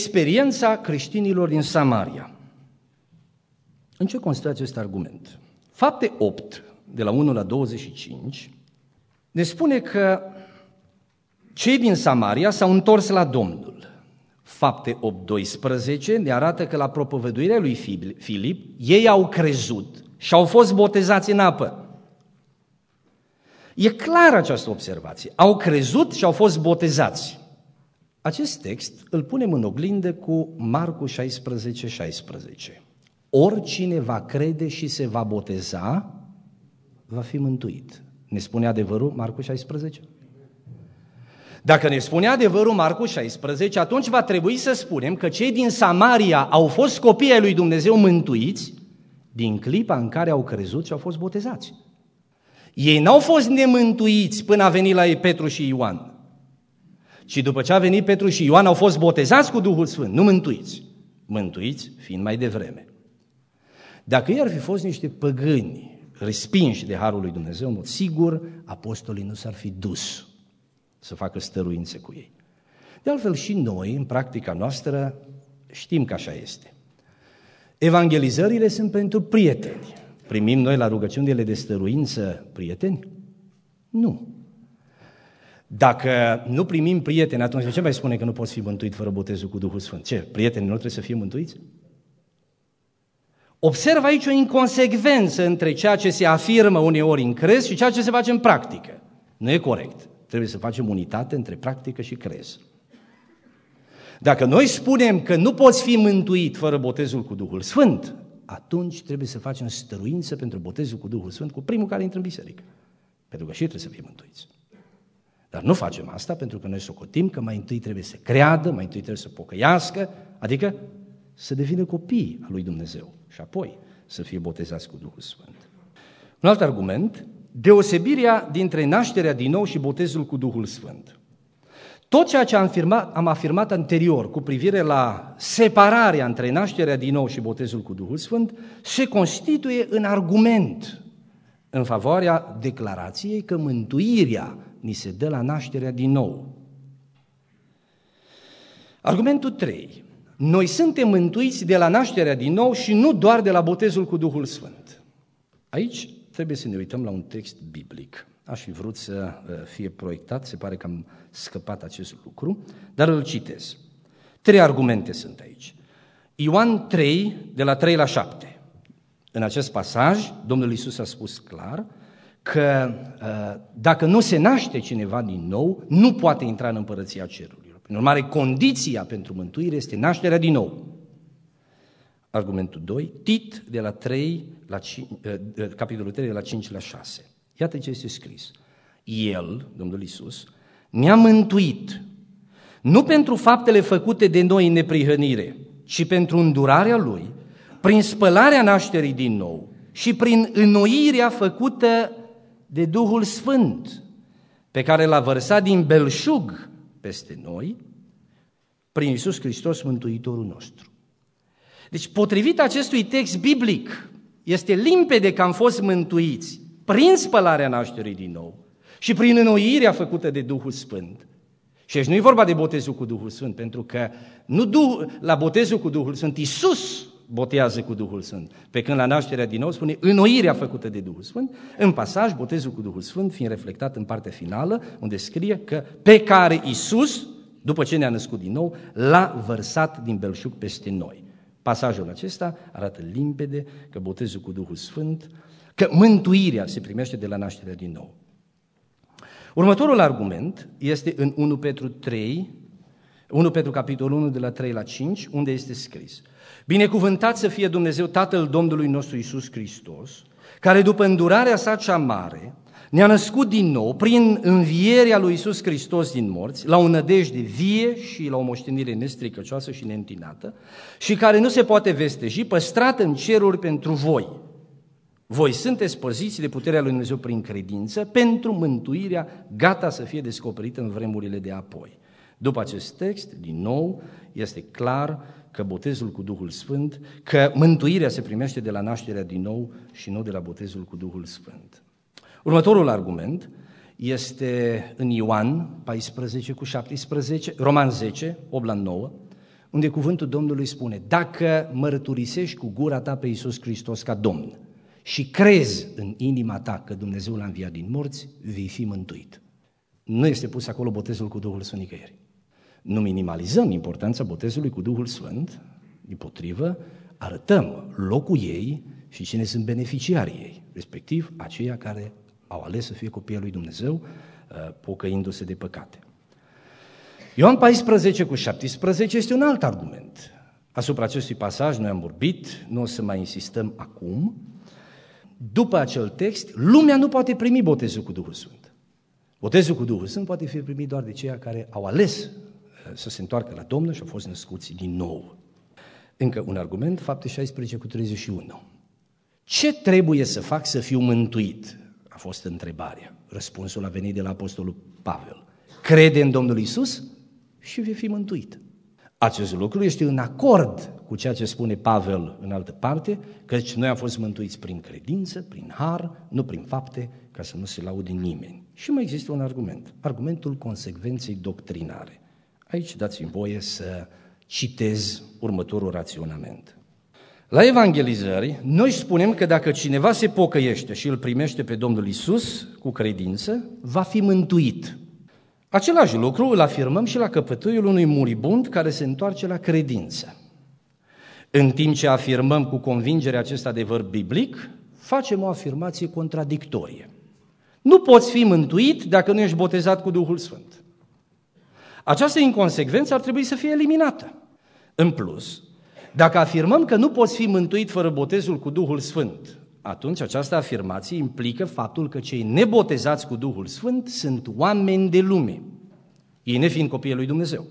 experiența creștinilor din Samaria. În ce constă acest argument? Fapte opt, de la unu la douăzeci și cinci, ne spune că cei din Samaria s-au întors la Domnul. Fapte opt doisprezece ne arată că la propovăduirea lui Filip, ei au crezut și au fost botezați în apă. E clară această observație. Au crezut și au fost botezați. Acest text îl punem în oglindă cu Marcu șaisprezece șaisprezece. Oricine va crede și se va boteza, va fi mântuit. Ne spune adevărul Marcu șaisprezece? Dacă ne spune adevărul Marcu șaisprezece, atunci va trebui să spunem că cei din Samaria au fost copii ai lui Dumnezeu mântuiți din clipa în care au crezut și au fost botezați. Ei n-au fost nemântuiți până a venit la ei Petru și Ioan, ci după ce a venit Petru și Ioan au fost botezați cu Duhul Sfânt, nu mântuiți, mântuiți fiind mai devreme. Dacă ei ar fi fost niște păgâni respinși de harul lui Dumnezeu, în mod sigur, apostolii nu s-ar fi dus să facă stăruințe cu ei. De altfel și noi, în practica noastră, știm că așa este. Evangelizările sunt pentru prieteni. Primim noi la rugăciunile de stăruință prieteni? Nu. Dacă nu primim prieteni, atunci de ce mai spune că nu poți fi mântuit fără botezul cu Duhul Sfânt? Ce? Prietenii nu trebuie să fie mântuiți? Observ aici o inconsecvență între ceea ce se afirmă uneori în crez și ceea ce se face în practică. Nu e corect. Trebuie să facem unitate între practică și crez. Dacă noi spunem că nu poți fi mântuit fără botezul cu Duhul Sfânt, atunci trebuie să facem stăruință pentru botezul cu Duhul Sfânt cu primul care intră în biserică. Pentru că și trebuie să fie mântuiți. Dar nu facem asta pentru că noi socotim că mai întâi trebuie să creadă, mai întâi trebuie să pocăiască, adică să devină copii al lui Dumnezeu și apoi să fie botezați cu Duhul Sfânt. Un alt argument, deosebirea dintre nașterea din nou și botezul cu Duhul Sfânt. Tot ceea ce am afirmat, am afirmat anterior cu privire la separarea între nașterea din nou și botezul cu Duhul Sfânt se constituie în argument în favoarea declarației că mântuirea ni se dă la nașterea din nou. Argumentul trei. Noi suntem mântuiți de la nașterea din nou și nu doar de la botezul cu Duhul Sfânt. Aici trebuie să ne uităm la un text biblic. Aș fi vrut să fie proiectat, se pare că am scăpat acest lucru, dar îl citez. Trei argumente sunt aici. Ioan trei, de la trei la șapte. În acest pasaj, Domnul Iisus a spus clar că dacă nu se naște cineva din nou, nu poate intra în împărăția cerurilor. Prin urmare, condiția pentru mântuire este nașterea din nou. Argumentul doi, Tit, de la trei la cinci, capitolul trei, de la cinci la șase. Iată ce este scris. El, Domnul Iisus, ne-a mântuit, nu pentru faptele făcute de noi în neprihănire, ci pentru îndurarea Lui, prin spălarea nașterii din nou și prin înnoirea făcută de Duhul Sfânt, pe care l-a vărsat din belșug peste noi, prin Iisus Hristos, Mântuitorul nostru. Deci, potrivit acestui text biblic, este limpede că am fost mântuiți prin spălarea nașterii din nou și prin înnoirea făcută de Duhul Sfânt. Și aici nu e vorba de botezul cu Duhul Sfânt, pentru că nu Duh, la botezul cu Duhul Sfânt, Iisus botează cu Duhul Sfânt, pe când la nașterea din nou spune înnoirea făcută de Duhul Sfânt, în pasaj, botezul cu Duhul Sfânt fiind reflectat în partea finală, unde scrie că pe care Iisus, după ce ne-a născut din nou, l-a vărsat din belșug peste noi. Pasajul acesta arată limpede că botezul cu Duhul Sfânt, că mântuirea se primește de la nașterea din nou. Următorul argument este în unu Petru trei, unu Petru capitolul unu de la trei la cinci, unde este scris: Binecuvântat să fie Dumnezeu Tatăl Domnului nostru Iisus Hristos, care după îndurarea sa cea mare ne-a născut din nou prin învierea lui Iisus Hristos din morți, la o nădejde vie și la o moștenire nestricăcioasă și neîntinată, și care nu se poate vesteji, păstrată în ceruri pentru voi. Voi sunteți păziți de puterea lui Dumnezeu prin credință, pentru mântuirea gata să fie descoperită în vremurile de apoi. După acest text, din nou, este clar că botezul cu Duhul Sfânt, că mântuirea se primește de la nașterea din nou și nu de la botezul cu Duhul Sfânt. Următorul argument este în Ioan paisprezece cu șaptesprezece, Roman zece, opt la nouă, unde cuvântul Domnului spune: dacă mărturisești cu gura ta pe Iisus Hristos ca Domn și crezi în inima ta că Dumnezeu l-a înviat din morți, vei fi mântuit. Nu este pus acolo botezul cu Duhul Sfânt nicăieri. Nu minimalizăm importanța botezului cu Duhul Sfânt, dimpotrivă, arătăm locul ei și cine sunt beneficiarii ei, respectiv aceia care au ales să fie copiii lui Dumnezeu, pocăindu-se de păcate. Ioan paisprezece cu șaptesprezece este un alt argument. Asupra acestui pasaj noi am vorbit, nu o să mai insistăm acum. După acel text, lumea nu poate primi botezul cu Duhul Sfânt. Botezul cu Duhul Sfânt poate fi primit doar de ceea care au ales să se întoarcă la Domnul și au fost născuți din nou. Încă un argument, Fapte șaisprezece cu treizeci și unu. Ce trebuie să fac să fiu mântuit? A fost întrebarea. Răspunsul a venit de la apostolul Pavel. Crede în Domnul Iisus și vei fi mântuit. Acest lucru este în acord cu ceea ce spune Pavel în altă parte, căci noi am fost mântuiți prin credință, prin har, nu prin fapte, ca să nu se laude nimeni. Și mai există un argument, argumentul consecvenței doctrinare. Aici dați-mi voie să citez următorul raționament. La evangelizări, noi spunem că dacă cineva se pocăiește și îl primește pe Domnul Iisus cu credință, va fi mântuit. Același lucru îl afirmăm și la căpătâiul unui muribund care se întoarce la credință. În timp ce afirmăm cu convingere acest adevăr biblic, facem o afirmație contradictorie. Nu poți fi mântuit dacă nu ești botezat cu Duhul Sfânt. Această inconsecvență ar trebui să fie eliminată. În plus, dacă afirmăm că nu poți fi mântuit fără botezul cu Duhul Sfânt, atunci această afirmație implică faptul că cei nebotezați cu Duhul Sfânt sunt oameni de lume, ei nefiind copiii lui Dumnezeu.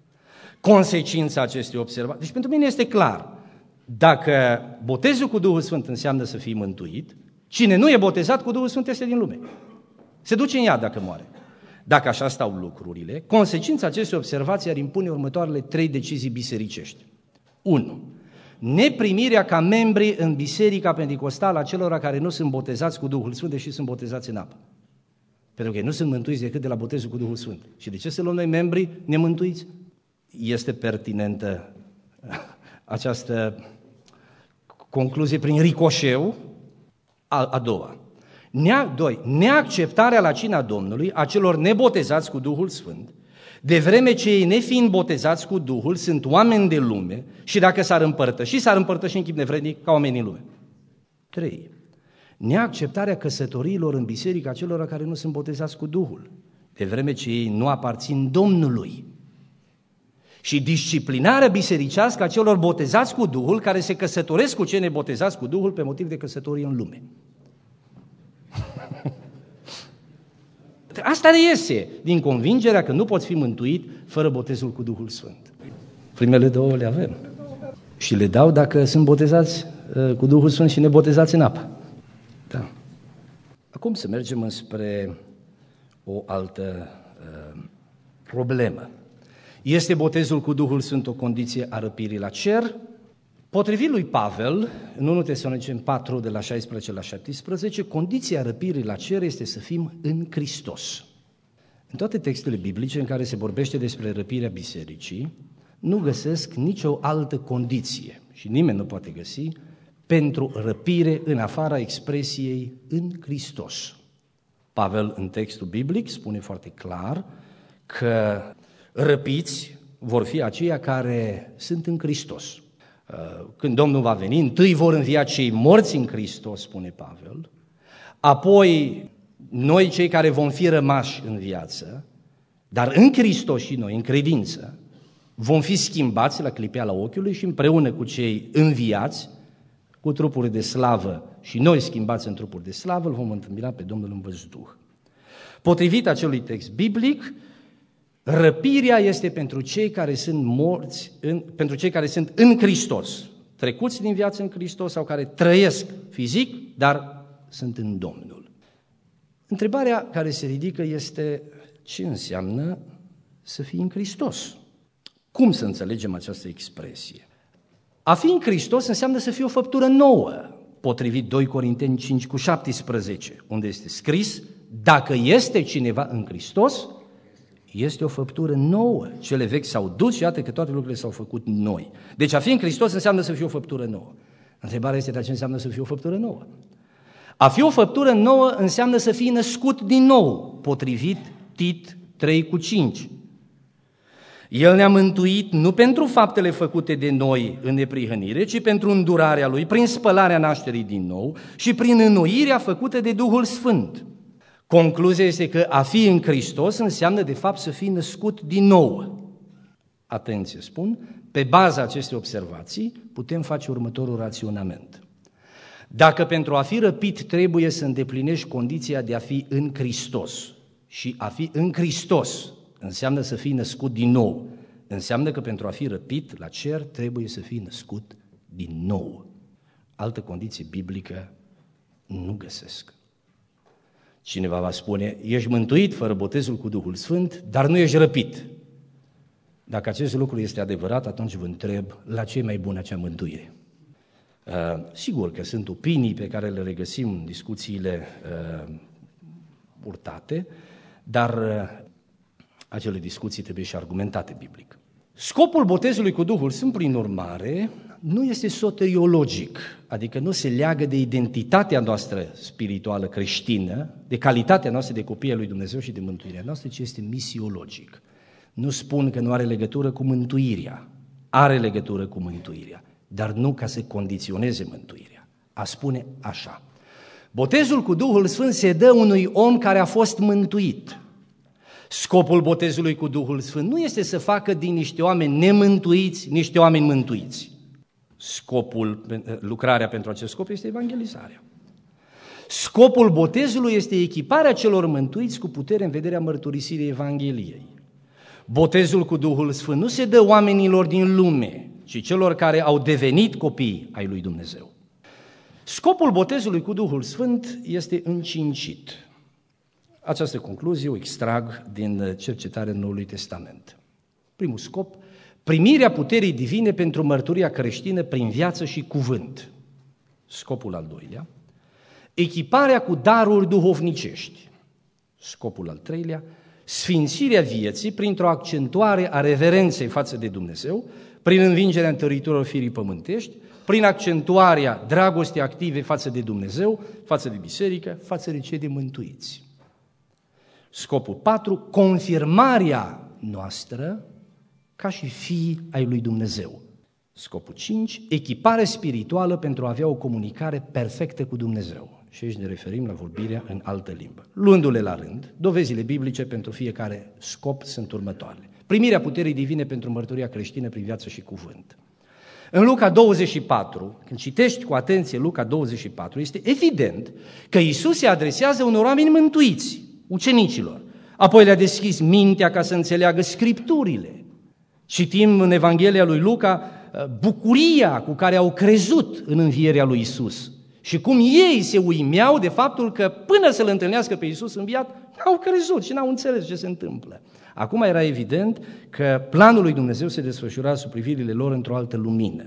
Consecința acestei observații, deci pentru mine este clar, dacă botezul cu Duhul Sfânt înseamnă să fii mântuit, cine nu e botezat cu Duhul Sfânt este din lume. Se duce în iad dacă moare. Dacă așa stau lucrurile, consecința acestei observații ar impune următoarele trei decizii bisericești. unu. Neprimirea ca membri în Biserica Pentecostală a celor care nu sunt botezați cu Duhul Sfânt, deși sunt botezați în apă. Pentru că ei nu sunt mântuiți decât de la botezul cu Duhul Sfânt. Și de ce să luăm noi membri nemântuiți? Este pertinentă această concluzie prin ricoșeu. A, a doua. Nea, doi. Neacceptarea la cina Domnului a celor nebotezați cu Duhul Sfânt, de vreme ce ei, nefiind botezați cu Duhul, sunt oameni de lume și dacă s-ar împărtăși, s-ar împărtăși în chip nevrednic ca oamenii în lume. trei. Neacceptarea căsătoriilor în biserica celor care nu sunt botezați cu Duhul, de vreme ce ei nu aparțin Domnului. Și disciplinarea bisericească a celor botezați cu Duhul, care se căsătoresc cu cei nebotezați cu Duhul pe motiv de căsătorie în lume. Asta reiese din convingerea că nu poți fi mântuit fără botezul cu Duhul Sfânt. Primele două le avem. Și le dau dacă sunt botezați uh, cu Duhul Sfânt și nebotezați în apă. Da. Acum să mergem înspre o altă uh, problemă. Este botezul cu Duhul Sfânt o condiție a răpirii la cer? Potrivit lui Pavel, în întâi Tesaloniceni patru, de la șaisprezece la șaptesprezece, condiția răpirii la cer este să fim în Hristos. În toate textele biblice în care se vorbește despre răpirea bisericii, nu găsesc nicio altă condiție, și nimeni nu poate găsi, pentru răpire în afara expresiei în Hristos. Pavel, în textul biblic, spune foarte clar că răpiți vor fi aceia care sunt în Hristos. Când Domnul va veni, întâi vor învia cei morți în Hristos, spune Pavel, apoi noi cei care vom fi rămași în viață, dar în Hristos și noi, în credință, vom fi schimbați la clipeala ochiului și împreună cu cei înviați, cu trupuri de slavă și noi schimbați în trupuri de slavă, îl vom întâmpina pe Domnul în văzduh. Potrivit acelui text biblic, răpirea este pentru cei care sunt morți, în, pentru cei care sunt în Hristos, trecuți din viață în Hristos sau care trăiesc fizic, dar sunt în Domnul. Întrebarea care se ridică este ce înseamnă să fii în Hristos? Cum să înțelegem această expresie? A fi în Hristos înseamnă să fie o făptură nouă, potrivit doi Corinteni cinci cu șaptesprezece, unde este scris, dacă este cineva în Hristos, este o făptură nouă. Cele vechi s-au dus și iată că toate lucrurile s-au făcut noi. Deci a fi în Hristos înseamnă să fie o făptură nouă. Întrebarea este, dar ce înseamnă să fie o făptură nouă? A fi o făptură nouă înseamnă să fii născut din nou, potrivit Tit trei cu cinci. El ne-a mântuit nu pentru faptele făcute de noi în neprihănire, ci pentru îndurarea Lui, prin spălarea nașterii din nou și prin înnoirea făcută de Duhul Sfânt. Concluzia este că a fi în Hristos înseamnă de fapt să fii născut din nou. Atenție, spun, pe baza acestei observații putem face următorul raționament. Dacă pentru a fi răpit trebuie să îndeplinești condiția de a fi în Hristos și a fi în Hristos înseamnă să fii născut din nou, înseamnă că pentru a fi răpit la cer trebuie să fii născut din nou. Altă condiție biblică nu găsesc. Cineva va spune, ești mântuit fără botezul cu Duhul Sfânt, dar nu ești răpit. Dacă acest lucru este adevărat, atunci vă întreb, la ce e mai bună acea mântuire? Uh, sigur că sunt opinii pe care le regăsim în discuțiile uh, purtate, dar uh, acele discuții trebuie și argumentate biblic. Scopul botezului cu Duhul Sfânt, prin urmare, nu este soteriologic, adică nu se leagă de identitatea noastră spirituală creștină, de calitatea noastră de copii al lui Dumnezeu și de mântuirea noastră, ci este misiologic. Nu spun că nu are legătură cu mântuirea, are legătură cu mântuirea, dar nu ca să condiționeze mântuirea. A spune așa, botezul cu Duhul Sfânt se dă unui om care a fost mântuit. Scopul botezului cu Duhul Sfânt nu este să facă din niște oameni nemântuiți niște oameni mântuiți. Scopul, lucrarea pentru acest scop este evangelizarea. Scopul botezului este echiparea celor mântuiți cu putere în vederea mărturisirii Evangheliei. Botezul cu Duhul Sfânt nu se dă oamenilor din lume, ci celor care au devenit copii ai lui Dumnezeu. Scopul botezului cu Duhul Sfânt este încincit. Această concluzie o extrag din cercetarea Noului Testament. Primul scop, primirea puterii divine pentru mărturia creștină prin viață și cuvânt. Scopul al doilea, echiparea cu daruri duhovnicești. Scopul al treilea, sfințirea vieții printr-o accentuare a reverenței față de Dumnezeu, prin învingerea întăriturilor firii pământești, prin accentuarea dragostei active față de Dumnezeu, față de biserică, față de cei de mântuiți. Scopul patru, confirmarea noastră ca și fii ai lui Dumnezeu. Scopul cinci, echipare spirituală pentru a avea o comunicare perfectă cu Dumnezeu. Și aici ne referim la vorbirea în altă limbă. Luându-le la rând, dovezile biblice pentru fiecare scop sunt următoarele. Primirea puterii divine pentru mărturia creștină prin viață și cuvânt. În Luca douăzeci și patru, când citești cu atenție Luca douăzeci și patru, este evident că Iisus se adresează unor oameni mântuiți, ucenicilor. Apoi le-a deschis mintea ca să înțeleagă Scripturile. Citim în Evanghelia lui Luca bucuria cu care au crezut în învierea lui Iisus și cum ei se uimeau de faptul că până să-L întâlnească pe Iisus înviat, n-au crezut și n-au înțeles ce se întâmplă. Acum era evident că planul lui Dumnezeu se desfășura sub privirile lor într-o altă lumină.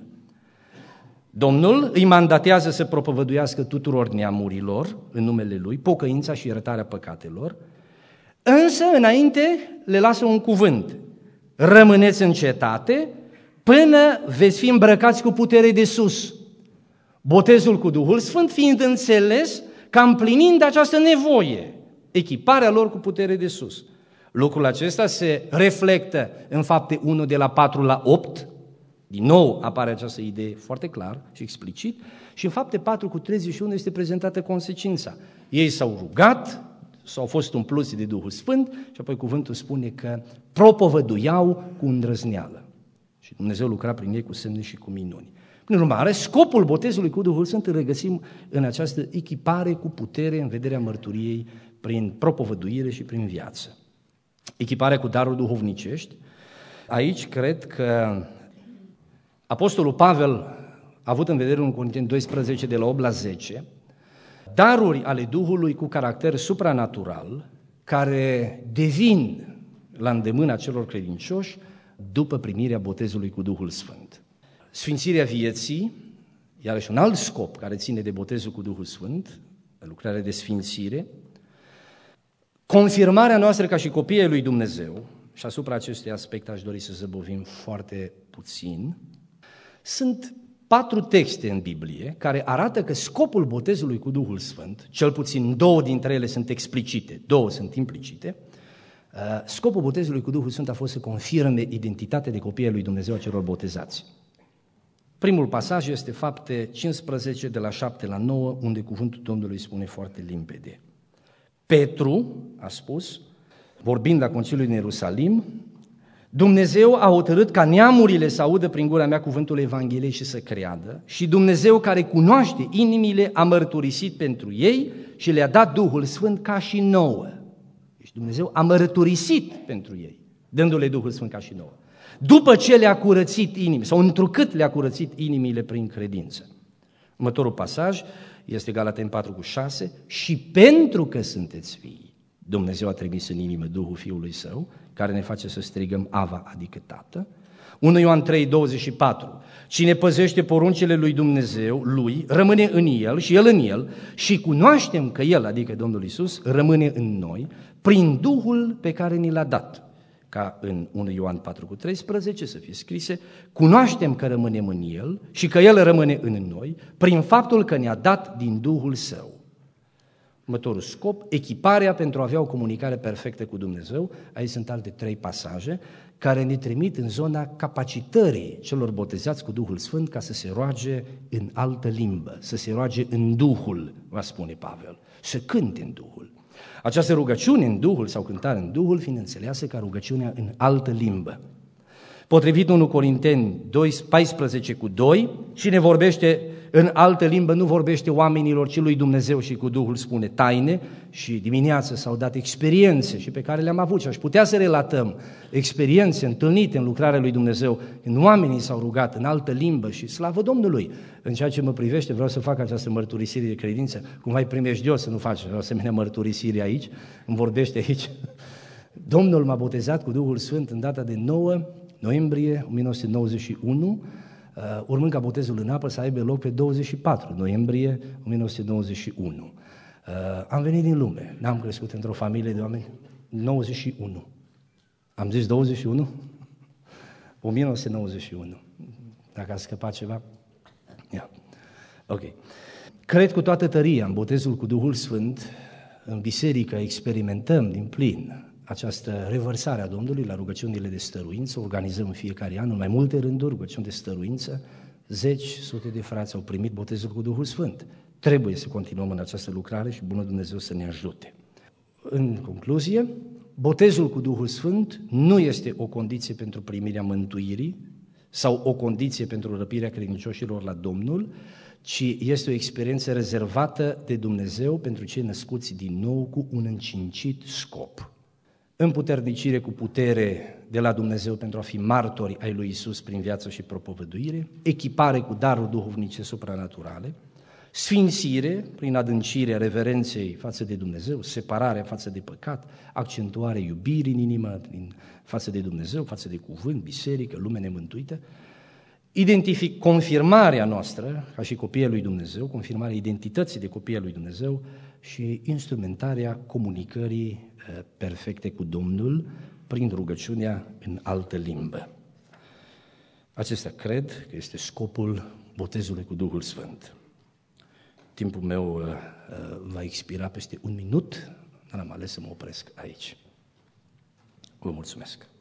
Domnul îi mandatează să propovăduiască tuturor neamurilor în numele Lui pocăința și iertarea păcatelor, însă înainte le lasă un cuvânt: rămâneți în cetate până veți fi îmbrăcați cu putere de sus. Botezul cu Duhul Sfânt fiind înțeles ca împlinind această nevoie, echiparea lor cu putere de sus. Lucrul acesta se reflectă în Fapte unu de la patru la opt, din nou apare această idee foarte clar și explicit, și în Fapte patru cu treizeci și unu este prezentată consecința. Ei s-au rugat, s-au fost umpluți de Duhul Sfânt și apoi cuvântul spune că propovăduiau cu îndrăzneală. Și Dumnezeu lucra prin ei cu semne și cu minuni. Prin urmare, scopul botezului cu Duhul Sfânt îl regăsim în această echipare cu putere în vederea mărturiei prin propovăduire și prin viață. Echiparea cu daruri duhovnicești. Aici cred că Apostolul Pavel a avut în vedere în Corinteni doisprezece de la opt la zece daruri ale Duhului cu caracter supranatural care devin la îndemâna celor credincioși după primirea botezului cu Duhul Sfânt. Sfințirea vieții, iarăși un alt scop care ține de botezul cu Duhul Sfânt, lucrarea de sfințire, confirmarea noastră ca și copii ai lui Dumnezeu, și asupra acestui aspect aș dori să zăbovim foarte puțin, sunt patru texte în Biblie care arată că scopul botezului cu Duhul Sfânt, cel puțin două dintre ele sunt explicite, două sunt implicite, scopul botezului cu Duhul Sfânt a fost să confirme identitatea de copii ai lui Dumnezeu a celor botezați. Primul pasaj este Fapte cincisprezece, de la șapte la nouă, unde cuvântul Domnului spune foarte limpede. Petru a spus, vorbind la Conciliul din Ierusalim, Dumnezeu a hotărât ca neamurile să audă prin gura mea cuvântul Evangheliei și să creadă, și Dumnezeu care cunoaște inimile a mărturisit pentru ei și le-a dat Duhul Sfânt ca și nouă. Deci Dumnezeu a mărturisit pentru ei, dându-le Duhul Sfânt ca și nouă. După ce le-a curățit inimile, sau întrucât le-a curățit inimile prin credință. Următorul pasaj este Galateni patru cu șase, și pentru că sunteți fii, Dumnezeu a trimis în inimă Duhul Fiului Său, care ne face să strigăm Ava, adică Tată. unu Ioan trei, douăzeci și patru, cine păzește poruncile lui Dumnezeu, lui, rămâne în El și El în El, și cunoaștem că El, adică Domnul Iisus, rămâne în noi, prin Duhul pe care ni l-a dat. Ca în unu Ioan patru cu treisprezece să fie scrise, cunoaștem că rămânem în El și că El rămâne în noi, prin faptul că ne-a dat din Duhul Său. Următorul scop, echiparea pentru a avea o comunicare perfectă cu Dumnezeu. Aici sunt alte trei pasaje care ne trimit în zona capacitării celor botezați cu Duhul Sfânt ca să se roage în altă limbă, să se roage în Duhul, va spune Pavel, să cânte în Duhul. Această rugăciune în Duhul sau cântare în Duhul fiind înțeleasă ca rugăciunea în altă limbă. Potrivit unu Corinteni paisprezece cu doi, cine vorbește în altă limbă nu vorbește oamenilor, ci lui Dumnezeu și cu Duhul spune taine, și dimineața s-au dat experiențe și pe care le-am avut și aș putea să relatăm experiențe întâlnite în lucrarea lui Dumnezeu, când oamenii s-au rugat în altă limbă și slavă Domnului. În ceea ce mă privește vreau să fac această mărturisire de credință, cumva îi primești eu să nu faci o asemenea mărturisire aici, îmi vorbește aici. Domnul m-a botezat cu Duhul Sfânt în data de nouă noiembrie o mie nouă sute nouăzeci și unu, urmând ca botezul în apă să aibă loc pe douăzeci și patru noiembrie o mie nouă sute nouăzeci și unu. Am venit din lume, n-am crescut într-o familie de oameni. nouăzeci și unu. Am zis douăzeci și unu? o mie nouă sute nouăzeci și unu. Dacă a scăpat ceva? Ia. Ok. Cred cu toată tăria în botezul cu Duhul Sfânt. În biserică experimentăm din plin această revărsare a Domnului la rugăciunile de stăruință. Organizăm în fiecare an în mai multe rânduri rugăciuni de stăruință. Zeci, sute de frați au primit botezul cu Duhul Sfânt. Trebuie să continuăm în această lucrare și bunul Dumnezeu să ne ajute. În concluzie, botezul cu Duhul Sfânt nu este o condiție pentru primirea mântuirii sau o condiție pentru răpirea credincioșilor la Domnul, ci este o experiență rezervată de Dumnezeu pentru cei născuți din nou cu un încincit scop. Împuternicire cu putere de la Dumnezeu pentru a fi martori ai lui Isus prin viață și propovăduire, echipare cu daruri duhovnice supranaturale, sfințire prin adâncirea reverenței față de Dumnezeu, separarea față de păcat, accentuarea iubirii în inimă față de Dumnezeu, față de cuvânt, biserică, lume nemântuită, identific confirmarea noastră ca și copiii lui Dumnezeu, confirmarea identității de copii lui Dumnezeu și instrumentarea comunicării perfecte cu Domnul prin rugăciunea în altă limbă. Acesta cred că este scopul botezului cu Duhul Sfânt. Timpul meu uh, va expira peste un minut, dar am ales să mă opresc aici. Vă mulțumesc.